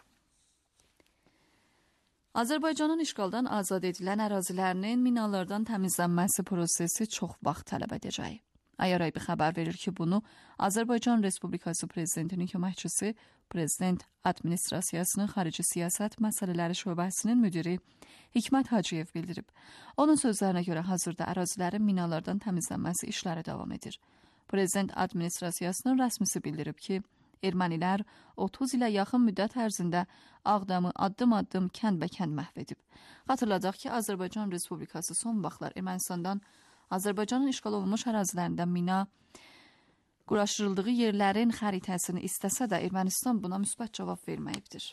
Azərbaycanın işğaldan azad edilən ərazilərinin minalardan təmizlənməsi prosesi çox vaxt tələb edəcək. Ayaraybi xəbər verir ki, bunu Azərbaycan Respublikası Prezidentinin köməkçisi, Prezident Administrasiyasının Xarici Siyasət Məsələləri Şöbəsinin müdiri Hikmət Hacıyev bildirib. Onun sözlərinə görə hazırda ərazilərin minalardan təmizlənməsi işləri davam edir. Prezident Administrasiyasının rəsmisi bildirib ki, ermənilər otuz ilə yaxın müddət ərzində Ağdamı addım-addım kənd-bə-kənd məhv edib. Xatırladaq ki, Azərbaycan Respublikası son vaxtlar Ermənistandan Azərbaycanın işğal olunmuş ərazilərində mina quraşdırıldığı yerlərin xəritəsini istəsə də Ermənistan buna müsbət cavab verməyibdir.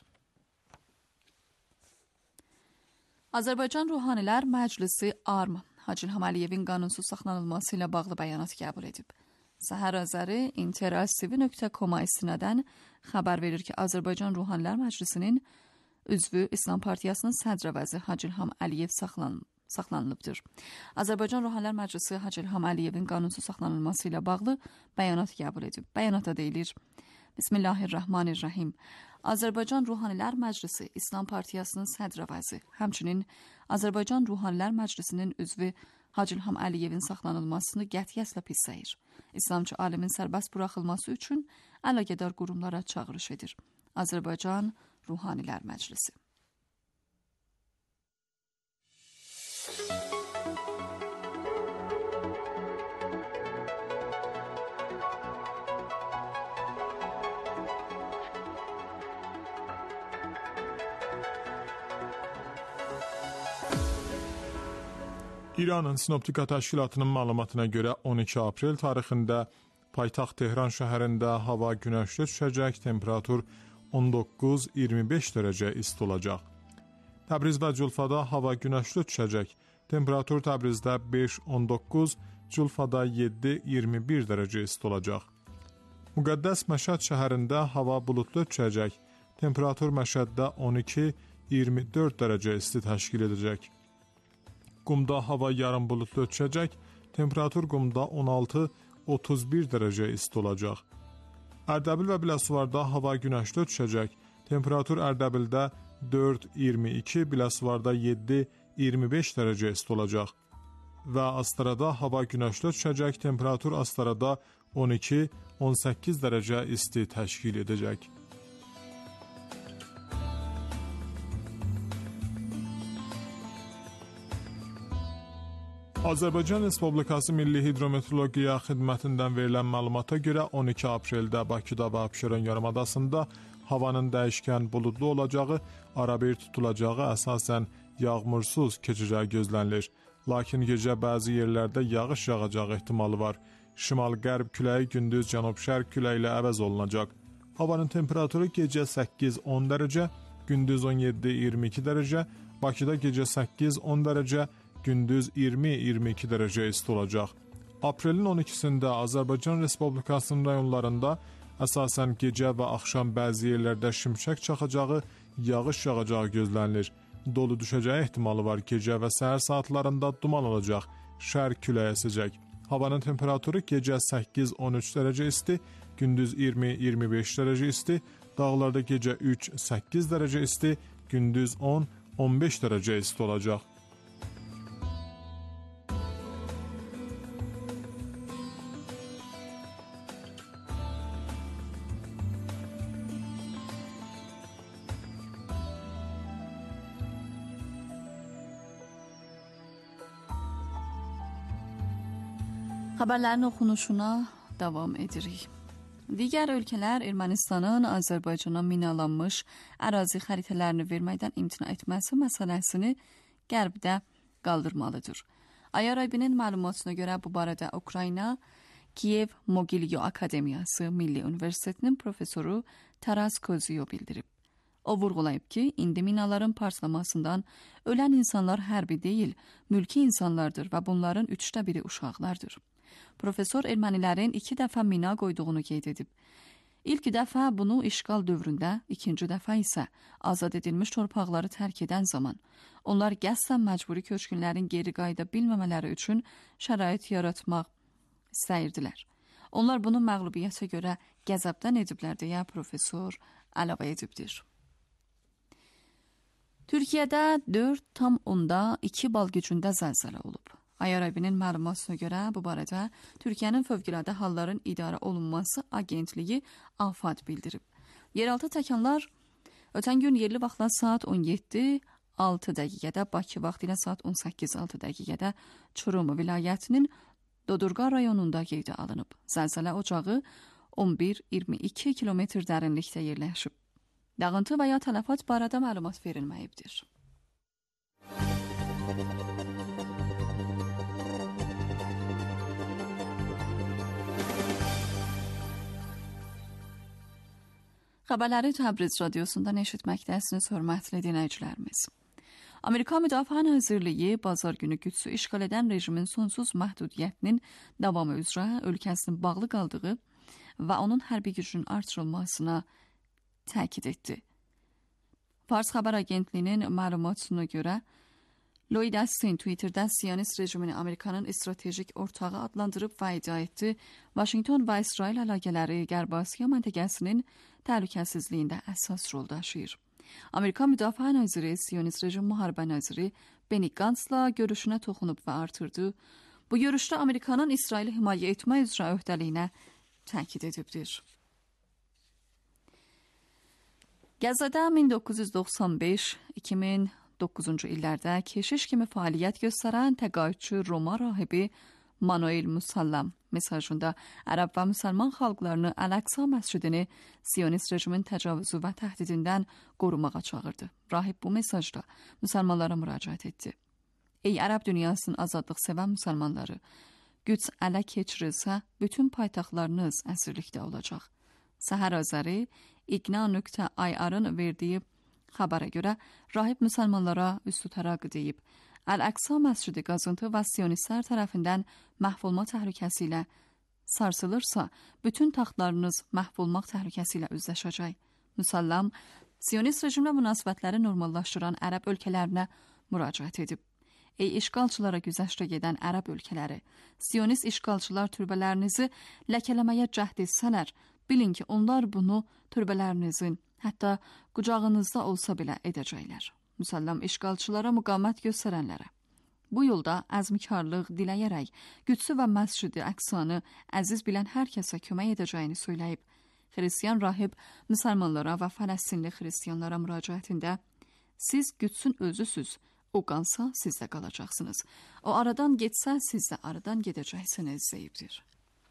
Azərbaycan Ruhanilər Məclisi A R M Hacı İlham Əliyevin qanunsuz saxlanılması ilə bağlı bəyanat qəbul edib. Səhər Azəri interactiv nöqtə com-a istinadən xəbər verir ki, Azərbaycan Ruhanilər Məclisinin üzvü İslam Partiyasının sədr vəziri Hacı İlham Əliyev saxlanılıb. saxlanılıbdır. Azərbaycan Ruhanilər Məclisi Hacı İlham Əliyevin qanunsuz saxlanılması ilə bağlı bəyanat qəbul edib. Bəyanatda deyilir: Bismillahirrahmanirrahim. Azərbaycan Ruhanilər Məclisi İslam Partiyasının sədr vəziri, həmçinin Azərbaycan Ruhanilər Məclisinin üzvü Hacı İlham Əliyevin saxlanılmasını qətiyyətlə pisləyir. İslamçı alimin sərbəst buraxılması üçün əlaqədar qurumlara çağırış edir. Azərbaycan Ruhanilər Məclisi. İranın Sinoptika Təşkilatının məlumatına görə on iki aprel tarixində paytaxt Tehran şəhərində hava günəşli düşəcək, temperatur on doqquz iyirmi beş dərəcə isti olacaq. Təbriz və Culfada hava günəşli düşəcək, temperatur Təbrizdə beş on doqquz, Culfada yeddi iyirmi bir dərəcə isti olacaq. Müqəddəs Məşəd şəhərində hava buludlu düşəcək, temperatur Məşəddə on iki iyirmi dörd dərəcə isti təşkil edəcək. Qumda hava yarım buludlu düşəcək, temperatur Qumda on altı otuz bir dərəcə isti olacaq. Ərdəbil və Biləsuvarda hava günəşli düşəcək, temperatur Ərdəbildə dörd iyirmi iki, Biləsuvarda yeddi iyirmi beş dərəcə isti olacaq. Və Astarada hava günəşli düşəcək, temperatur Astarada on iki on səkkiz dərəcə isti təşkil edəcək. Azərbaycan Respublikası Milli Hidrometeorologiya Xidmətindən verilən məlumata görə on iki apreldə Bakıda və Abşeron yarımadasında havanın dəyişkən buludlu olacağı, arabir tutulacağı, əsasən yağmursuz keçəcəyi gözlənilir. Lakin gecə bəzi yerlərdə yağış yağacağı ehtimalı var. Şimal-qərb küləyi gündüz cənub-şərq küləyi ilə əvəz olunacaq. Havanın temperaturu gecə səkkiz on dərəcə, gündüz on yeddi iyirmi iki dərəcə, Bakıda gecə səkkiz on dərəcə, gündüz iyirmi iyirmi iki dərəcə isti olacaq. Aprelin on ikisində Azərbaycan Respublikasının rayonlarında əsasən gecə və axşam bəzi yerlərdə şimşək çaxacağı, yağış yağacağı gözlənilir. Dolu düşəcəyi ehtimalı var. Gecə və səhər saatlarında duman olacaq, şərq küləyi əsəcək. Havanın temperaturu gecə səkkiz on üç dərəcə isti, gündüz iyirmi iyirmi beş dərəcə isti, dağlarda gecə üç səkkiz dərəcə isti, gündüz on on beş dərəcə isti olacaq. Xəbərlərin oxunuşuna davam edirik. Digər ölkələr Ermənistanın Azərbaycana minalanmış ərazi xəritələrini verməkdən imtina etməsi məsələsini qərbdə qaldırmalıdır. Ayarabinin məlumatına görə bu barədə Ukrayna Kiyev Mogilyo Akademiyası Milli Universitetinin professoru Taras Koziyo bildirib. O vurğulayıb ki, indi minaların partlamasından ölən insanlar hərbi deyil, mülki insanlardır və bunların üçdə biri uşaqlardır. Professor ermənilərin iki dəfə mina qoyduğunu qeyd edib. İlk dəfə bunu işğal dövründə, ikinci dəfə isə azad edilmiş torpaqları tərk edən zaman. Onlar qəsdən məcburi köçkünlərin geri qayıda bilməmələri üçün şərait yaratmaq istəyirdilər. Onlar bunu məğlubiyyətə görə qəzəbdən ediblər deyə professor əlavə edibdir. Türkiyədə dörd tam onda iki bal gücündə zəlzələ olub. I R I B-nin məlumatına görə bu barədə Türkiyənin Fövqəladə Halların İdarə Olunması Agentliyi AFAD bildirib. Yeraltı təkanlar ötən gün yerli vaxtla saat on yeddi altı dəqiqədə, Bakı vaxtı ilə saat on səkkiz altı dəqiqədə Çorum vilayətinin Dodurqa rayonunda qeydə alınıb. Zəlzələ ocağı on bir iyirmi iki kilometr dərinlikdə yerləşib. Dağıntı və ya tələfat barədə məlumat verilməyibdir. Xəbərləri Təbriz radiosundan eşitməkdəsiniz, hörmətli dinləyicilərimiz. Amerika Müdafiə Nazirliyi bazar günü Qüdsü işğal edən rejimin sonsuz məhdudiyyətinin davamı üzrə ölkəsinin bağlı qaldığı və onun hərbi gücünün artırılmasına təkid etdi. Fars xəbər agentliyinin məlumatına görə Lloyd Austin Twitter'da Siyonist rejimini Amerikanın stratejik ortağı adlandırıb və iddia etdi, Washington və İsrail əlaqələri Qərb Asiya məntəqəsinin təhlükəsizliyində əsas rol daşıyır. Amerika Müdafiə Naziri, Siyonist rejim müharibə naziri Benny Gantz'la görüşünə toxunub və artırdı. Bu görüşdə Amerikanın İsraili himayə etmə üzrə öhdəliyinə təkid edibdir. Qəzzada min doqquz yüz doxsan beş iki min doqquzuncu illərdə keşiş kimi fəaliyyət göstərən təqaüdçü Roma rahibi Manuel Musallam mesajında Ərəb və müsəlman xalqlarını Əl-Əqsa məscidini Siyonist rejimin təcavüzü və təhdidindən qorumağa çağırdı. Rahib bu mesajda müsəlmanlara müraciət etdi. Ey Ərəb dünyasının azadlıq sevən müsəlmanları, Qüds ələ keçirilsə, bütün paytaxtlarınız əsirlikdə olacaq. Səhər Azəri iqna nöqtə i r-ın verdiyi xəbərə görə rahib müsəlmanlara üst tutaraq deyib, Əl-Əqsa məscidi qazıntı və siyonistlər tərəfindən məhv olma təhlükəsi ilə sarsılırsa, bütün taxtlarınız məhv olmaq təhlükəsi ilə üzləşəcək. Müsallam, siyonist rejimlə münasibətləri normallaşdıran ərəb ölkələrinə müraciət edib. Ey işğalçılara güzəştə gedən ərəb ölkələri, siyonist işğalçılar türbələrinizi ləkələməyə cəhd etsələr, bilin ki, onlar bunu türbələrinizin, hətta qucağınızda olsa belə edəcəklər. Müsallam işğalçılara müqavimət göstərənlərə. Bu yolda əzmkarlıq diləyərək Qüdsü və Məscid-i Əqsanı əziz bilən hər kəsə kömək edəcəyini söyləyib. Xristiyan rahib müsəlmanlara və Fələstinli xristiyanlara müraciətində siz Qüdsün özüsüz, o qansa siz də qalacaqsınız. O aradan getsə siz də aradan gedəcəksiniz deyibdir.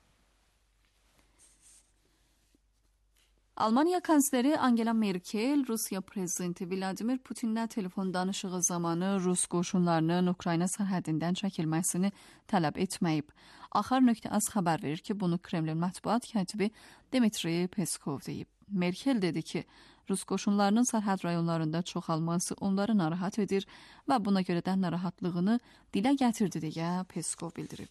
Almaniya kansleri Angela Merkel, Rusiya prezidenti Vladimir Putinlə telefon danışığı zamanı Rus qoşunlarının Ukrayna sərhədindən çəkilməsini tələb etməyib. Axar nöqtə az xəbər verir ki, bunu Kremlin mətbuat katibi Dmitri Peskov deyib. Merkel dedi ki, Rus qoşunlarının sərhəd rayonlarında çoxalması onları narahat edir və buna görə də narahatlığını dilə gətirdi deyə Peskov bildirib.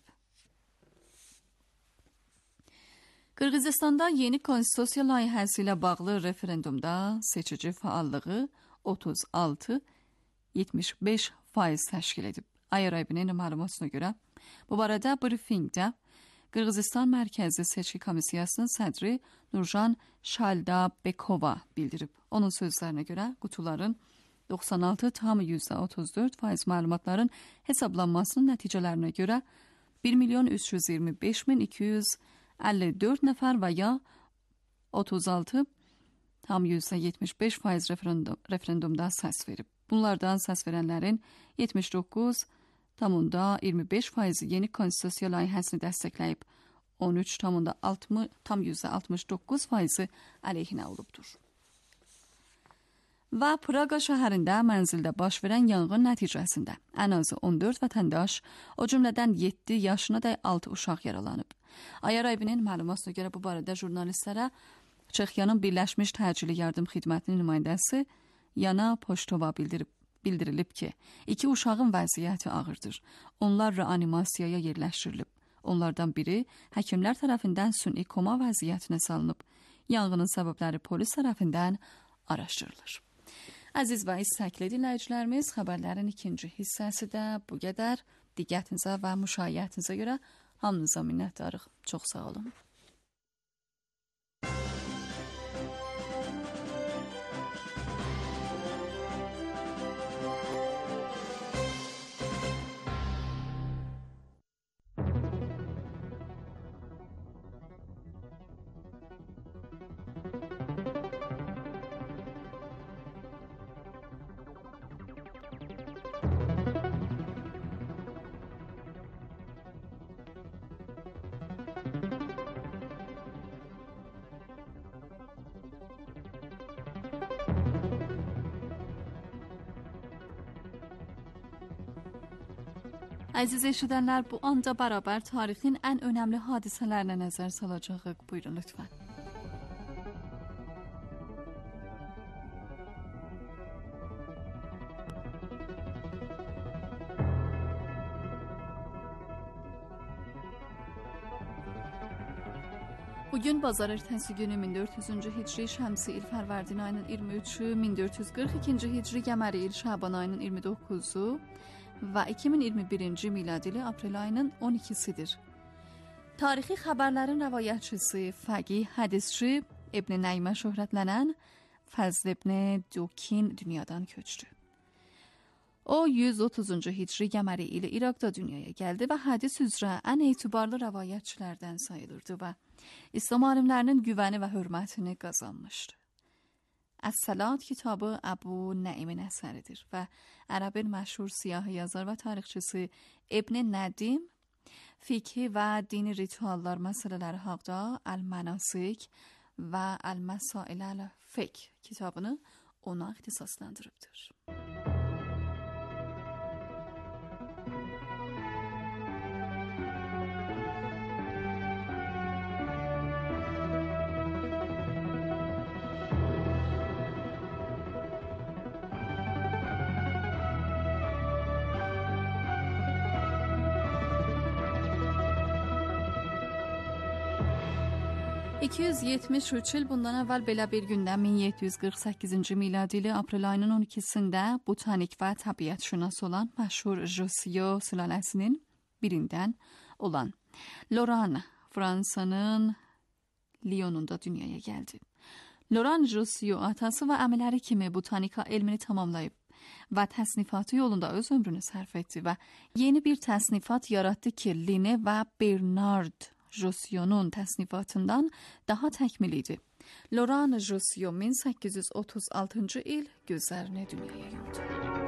Qırğızistanda yeni konstitusiya layihəsi ilə bağlı referendumda seçici faallığı otuz altı yetmiş beş faiz təşkil edib. I R I B-nin məlumatına görə bu barədə briefingdə Qırğızistan Mərkəzi Seçki Komissiyasının sədri Nurjan Şaldabekova bildirib. Onun sözlərinə görə qutuların doxsan altı tam yüzdə otuz dörd faiz məlumatların hesablanmasının nəticələrinə görə bir milyon üç yüz iyirmi beş min iki yüz əlli dörd nəfər və ya otuz altı tam yüzdə yetmiş beş faiz referendum, referendumda səs verib. Bunlardan səs verənlərin yetmiş doqquz tam iyirmi beş faizi yeni konstitusiya layihəsini dəstəkləyib. on üç tam yüzdə altmış doqquz faizi əleyhinə olubdur. Və Praqa şəhərində mənzildə baş verən yanğın nəticəsində ən azı on dörd vətəndaş, o cümlədən yeddi yaşına da altı uşaq yaralanıb. I R I B-nin məlumatına görə bu barədə jurnalistlərə Çexiyanın Birləşmiş Təcili Yardım Xidmətinin nümayəndəsi Yana Poştova bildirib, bildirilib ki, iki uşağın vəziyyəti ağırdır. Onlar reanimasiyaya yerləşdirilib. Onlardan biri həkimlər tərəfindən süni koma vəziyyətinə salınıb. Yanğının səbəbləri polis tərəfindən araşdırılır. Əziz və istəkli dinləyicilərimiz, xəbərlərin ikinci hissəsi də bu qədər. Diqqətinizə və müşayiətinizə görə hamınıza minnətdarıq. Çox sağ olun. Əziz eşidənlər, bu anda bərabər tarixin ən önəmli hadisələrinə nəzər salacağıq. Buyurun lütfən. Bugün bazar ertəsi günü min dörd yüzüncü hicri şəmsi il Fərvərdin ayının iyirmi üçü, min dörd yüz qırx ikinci hicri qəməri il Şaban ayının iyirmi doqquzu və iki min iyirmi birinci miladili aprel ayının on ikisidir. Tarixi xəbərlərin rəvayətçisi, fəqih, hədisçi İbn Nəymə şöhrətlənən Fəzl İbn Dukin dünyadan köçdü. O yüz otuzuncu hicri qəməri ilə İraqda dünyaya gəldi və hədis üzrə ən etibarlı rəvayətçilərdən sayılırdı və İslam alimlərinin güvəni və hörmətini qazanmışdı. Əs-Salat kitabı Əbu Nəimin əsəridir və ərəbin məşhur siyahı yazar və tarixçisi İbn Nədim fiqhi və dini rituallar məsələləri haqda Əl-Mənasik və Əl-Məsail Əl-Fiqh kitabını ona ixtisaslandırıbdır. iki yüz yetmiş üç il bundan əvvəl belə bir gündə min yeddi yüz qırx səkkizinci miladili aprel ayının on ikisində botanik və təbiətşünas olan məşhur Jussieu sülaləsinin birindən olan Loran Fransanın Lyonunda dünyaya gəldi. Loran Jussieu atası və əmiləri kimi botanika elmini tamamlayıb və təsnifatı yolunda öz ömrünü sərf etdi və yeni bir təsnifat yaratdı ki, Linne və Bernard Jussieu'nun təsnifatından daha təkmilidir. Loran Jussieu min səkkiz yüz otuz altıncı il gözlərini dünyaya yumdu.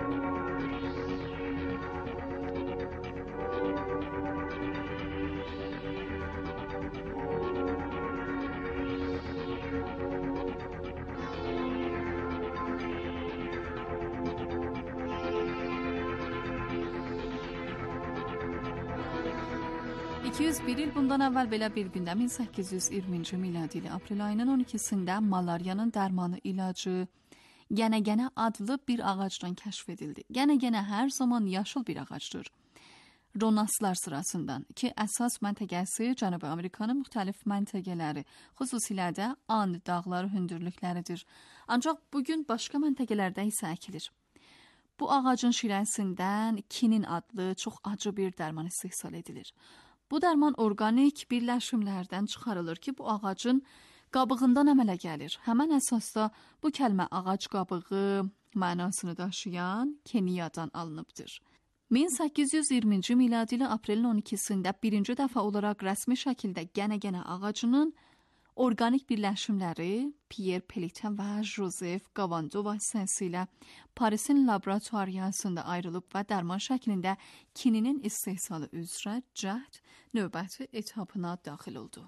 iki yüz bir il bundan əvvəl belə bir gündə min səkkiz yüz iyirminci miladili aprel ayının on ikisində malariyanın dərmanı ilacı gənəgənə adlı bir ağacdan kəşf edildi. Gənəgənə hər zaman yaşıl bir ağacdır. Ronaslar sırasından ki, əsas məntəqəsi Cənubi Amerikanın müxtəlif məntəqələri, xüsusilə də And dağları hündürlükləridir. Ancaq bugün başqa məntəqələrdə isə əkilir. Bu ağacın şirəsindən kinin adlı çox acı bir dərman istehsal edilir. Bu dərman orqanik birləşimlərdən çıxarılır ki, bu ağacın qabığından əmələ gəlir. Həmən əsasda bu kəlmə ağac qabığı mənasını daşıyan Keniyadan alınıbdır. min səkkiz yüz iyirminci miladili aprelin on ikisində birinci dəfə olaraq rəsmi şəkildə gənəgənə ağacının orqanik birləşimləri Pierre Pelletin və Joseph Gavando vasitəsilə Parisin laboratoriyasında ayrılıb və dərman şəklində kininin istehsalı üzrə cəhd növbəti etapına daxil oldu.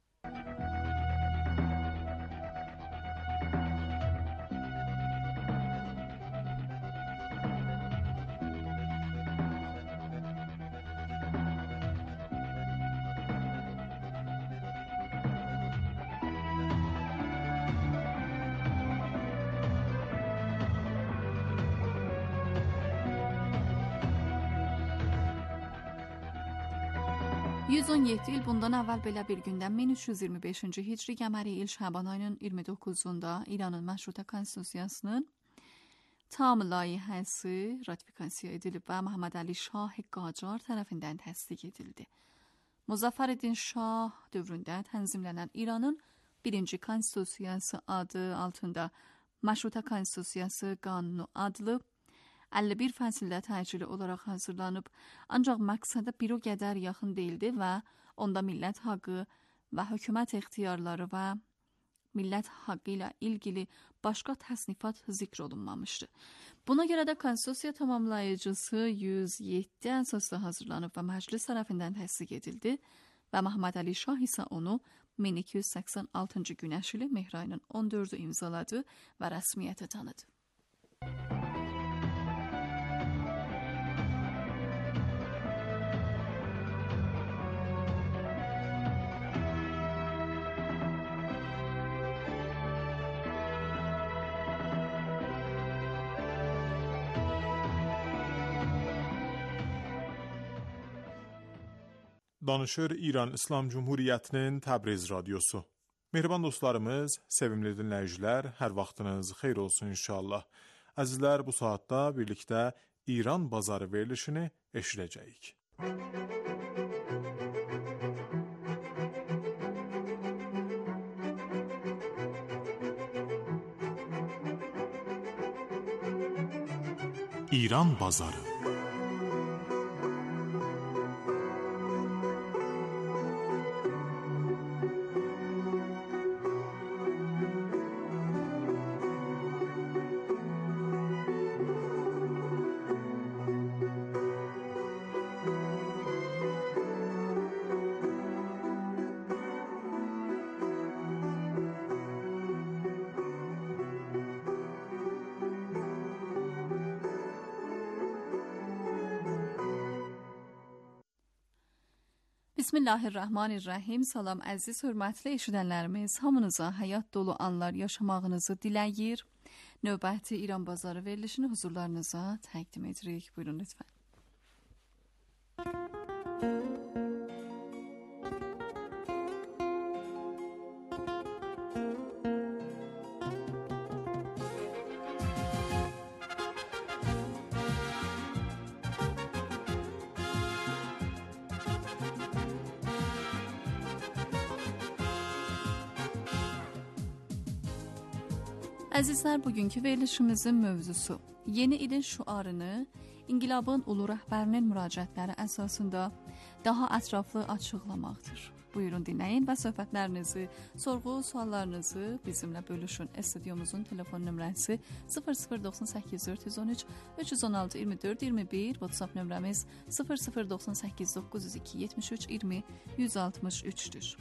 yüz on yeddi il bundan əvvəl belə bir gündə min üç yüz iyirmi beşinci hicri qəməri il Şaban ayının iyirmi doqquzunda İranın məşrutə konstitusiyasının tam layihəsi ratifikasiya edilib və Məhəmməd Əli Şah Qacar tərəfindən təsdiq edildi. Muzaffəreddin Şah dövründə tənzimlənən İranın birinci konstitusiyası adı altında məşrutə konstitusiyası qanunu adlı əlli bir fəsildə təcili olaraq hazırlanıb, ancaq məqsədə bir o qədər yaxın deyildi və onda millət haqqı və hökumət ixtiyarları və millət haqqı ilə ilgili başqa təsnifat zikr olunmamışdı. Buna görə də konstitusiya tamamlayıcısı yüz yeddi əsasda hazırlanıb və məclis tərəfindən təsdiq edildi və Məhəmməd Əli Şah isə onu min iki yüz səksən altıncı günəş ili mehr ayının on dördü imzaladı və rəsmiyyətə tanıdı. Danışır İran İslam Cumhuriyyətinin Təbriz radiosu. Mehriban dostlarımız, sevimli dinləyicilər, hər vaxtınız xeyir olsun inşallah. Əzizlər, bu saatda birlikdə İran bazarı verilişini eşidəcəyik. İran bazarı. Bismillahirrahmanirrahim. Salam əziz, hörmətli eşidənlərimiz, hamınıza həyat dolu anlar yaşamağınızı diləyir. Növbəti İran bazarı verilişini huzurlarınıza təqdim edirik. Buyurun lütfən. Əzizlər, bugünkü verilişimizin mövzusu yeni ilin şüarını İnqilabın ulu rəhbərinin müraciətləri əsasında daha ətraflı açıqlamaqdır. Buyurun dinləyin və söhbətlərinizi, sorğu, suallarınızı bizimlə bölüşün. Studyomuzun telefon nömrəsi sıfır sıfır doxsan səkkiz dörd yüz on üç üç yüz on altı iyirmi dörd iyirmi bir, WhatsApp nömrəmiz sıfır sıfır doxsan səkkiz doqquz yüz iki yetmiş üç iyirmi yüz altmış üçdür.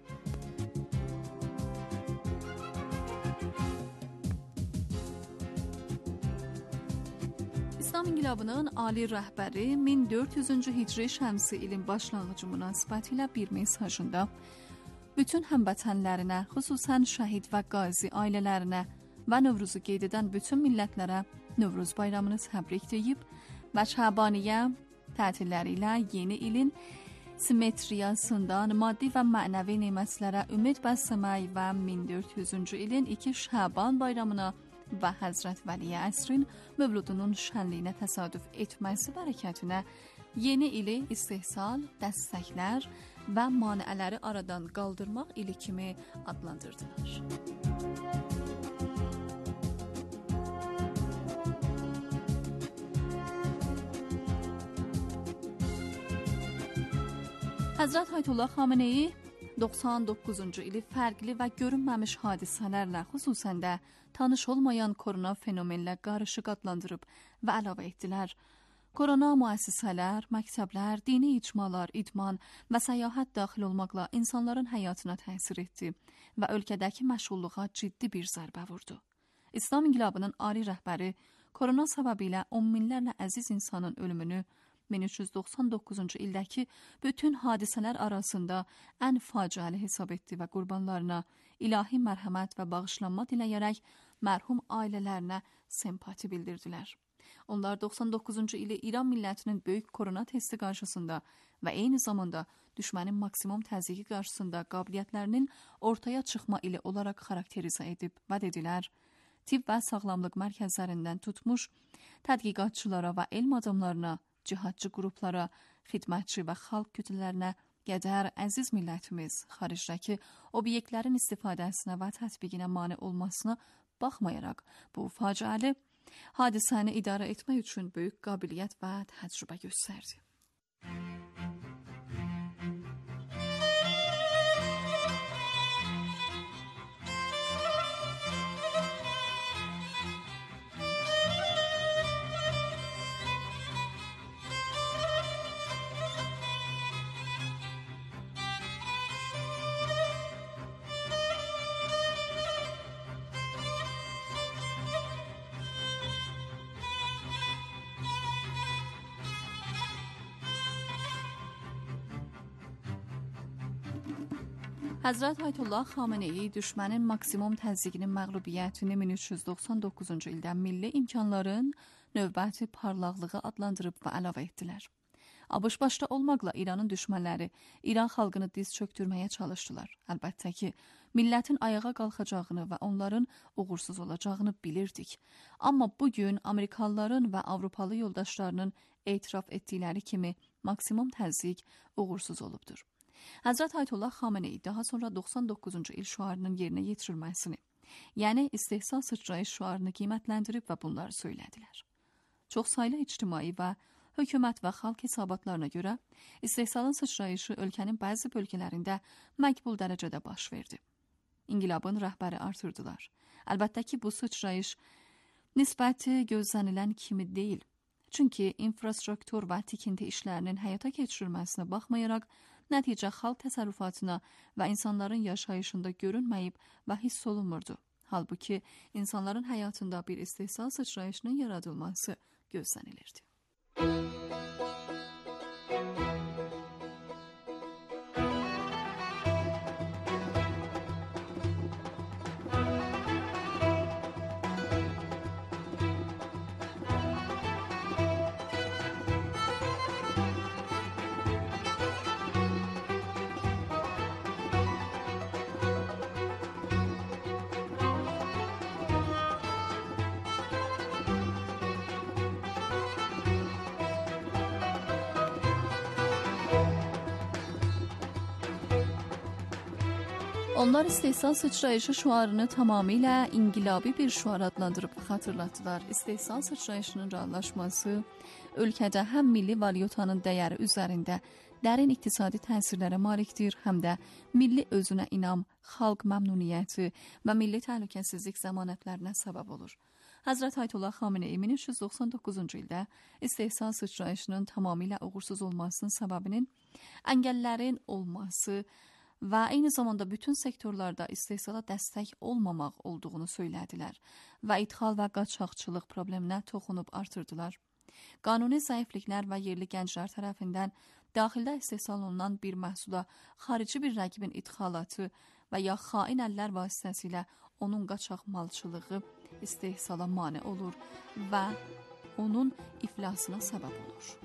İslam İnqilabının ali rəhbəri min dörd yüzüncü hicri şəmsi ilin başlanğıcı münasibətilə bir mesajında bütün həmvətənlərinə, xüsusən şəhid və qazi ailələrinə və Növruzu qeyd edən bütün millətlərə Növruz bayramını təbrik deyib və Şəbaniyyə tətilləri ilə yeni ilin simmetriyasından maddi və mənəvi nemətlərə ümid bəsləmək və min dörd yüzüncü ilin iki Şəban bayramına və Həzrət Vəliyə əsrin mövludunun şənliyinə təsadüf etməsi bərəkətinə yeni ili istehsal, dəstəklər və maneələri aradan qaldırmaq ili kimi adlandırdılar. Həzrət Ayətullah Xameneyi doxsan doqquzuncu ili fərqli və görünməmiş hadisələrlə, xüsusən də tanış olmayan korona fenomenlə qarışıq adlandırıb və əlavə etdilər. Korona müəssisələr, məktəblər, dini icmalar, idman və səyahət daxil olmaqla insanların həyatına təsir etdi və ölkədəki məşğulluğa ciddi bir zərbə vurdu. İslam İnqilabının ali rəhbəri korona səbəbilə on minlərlə əziz insanın ölümünü min üç yüz doxsan doqquzuncu ildəki bütün hadisələr arasında ən faciəli hesab etdi və qurbanlarına ilahi mərhəmət və bağışlanma diləyərək mərhum ailələrinə sempati bildirdilər. Onlar doxsan doqquzuncu ili İran millətinin böyük korona testi qarşısında və eyni zamanda düşmənin maksimum təzyiqi qarşısında qabiliyyətlərinin ortaya çıxma ili olaraq xarakterizə edib və dedilər, tibb və sağlamlıq mərkəzlərindən tutmuş tədqiqatçılara və elm adamlarına, cihadçı qruplara, xidmətçi və xalq kütlələrinə qədər əziz millətimiz xaricdəki obyektlərin istifadəsinə və tətbiqinə mane olmasına baxmayaraq bu faciəli hadisəni idarə etmək üçün böyük qabiliyyət və təcrübə göstərdi. Həzrət Ayətullah Xameneyi düşmənin maksimum təzyiqinin məğlubiyyətini min üç yüz doxsan doqquzuncu ildə milli imkanların növbəti parlaqlığı adlandırıb və əlavə etdilər. ABŞ başda olmaqla İranın düşmənləri İran xalqını diz çöktürməyə çalışdılar. Əlbəttə ki, millətin ayağa qalxacağını və onların uğursuz olacağını bilirdik. Amma bugün Amerikalıların və Avropalı yoldaşlarının etiraf etdikləri kimi maksimum təzyiq uğursuz olubdur. Həzrət Ayətullah Xameneyi daha sonra doxsan doqquzuncu il şüarının yerinə yetirilməsini, yəni istehsal sıçrayış şüarını qiymətləndirib və bunları söylədilər. Çox saylı ictimai və hökumət və xalq hesabatlarına görə istehsalın sıçrayışı ölkənin bəzi bölgələrində məqbul dərəcədə baş verdi. İnqilabın rəhbəri artırdılar. Əlbəttə ki, bu sıçrayış nisbəti gözlənilən kimi deyil. Çünki infrastruktur və tikinti işlərinin həyata keçirilməsinə baxmayaraq, nəticə xalq təsərrüfatına və insanların yaşayışında görünməyib və hiss olunmurdu. Halbuki, insanların həyatında bir istehsal sıçrayışının yaradılması gözlənilirdi. Onlar istehsal sıçrayışı şüarını tamamilə inqilabi bir şüar adlandırıb xatırlatdılar. İstehsal sıçrayışının reallaşması ölkədə həm milli valyutanın dəyəri üzərində dərin iqtisadi təsirlərə malikdir, həm də milli özünə inam, xalq məmnuniyyəti və milli təhlükəsizlik zəmanətlərinə səbəb olur. Həzrət Ayətullah Xameneyi min üç yüz doxsan doqquzuncu ildə istehsal sıçrayışının tamamilə uğursuz olmasının səbəbinin əngəllərin olması və eyni zamanda bütün sektorlarda istehsala dəstək olmamaq olduğunu söylədilər və idxal və qaçaqçılıq probleminə toxunub artırdılar. Qanuni zəifliklər və yerli gənclər tərəfindən daxildə istehsal olunan bir məhsula xarici bir rəqibin idxalatı və ya xain əllər vasitəsilə onun qaçaq malçılığı istehsala mane olur və onun iflasına səbəb olur.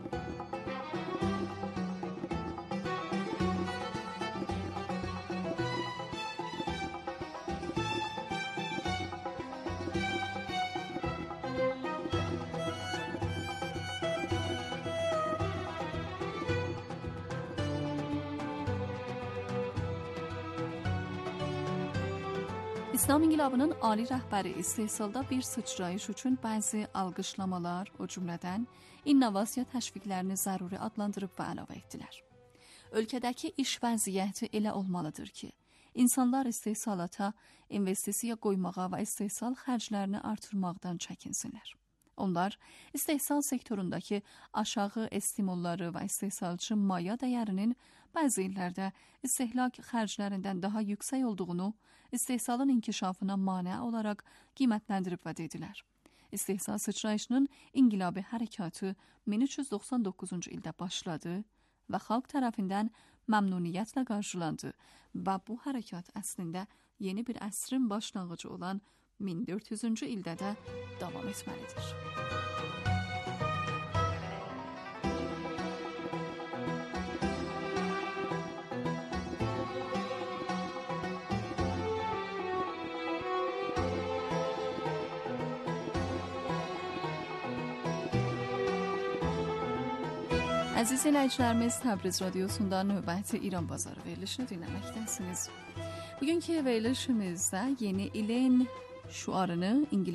İslam İnqilabının ali rəhbəri istehsalda bir sıçrayış üçün bəzi alqışlamalar, o cümlədən innovasiya təşviqlərini zəruri adlandırıb və əlavə etdilər. Ölkədəki iş vəziyyəti elə olmalıdır ki, insanlar istehsalata, investisiya qoymağa və istehsal xərclərini artırmaqdan çəkinsinlər. Onlar istehsal sektorundakı aşağı estimulları və istehsalçı maya dəyərinin bəzi illərdə istehlak xərclərindən daha yüksək olduğunu istehsalın inkişafına mane olaraq qiymətləndirib və dedilər. İstehsal sıçrayışının inqilabi hərəkatı min üç yüz doxsan doqquzuncu ildə başladı və xalq tərəfindən məmnuniyyətlə qarşılandı və bu hərəkat əslində yeni bir əsrin başlanğıcı olan min dörd yüzüncü ildə də davam etməlidir. Əziz dinləyicilərimiz, Təbriz Radiosu'nda növbəti İran Bazarı verilişini dinləməkdəsiniz. Bugünkü verilişimizdə yeni ilin şüarını İngiliz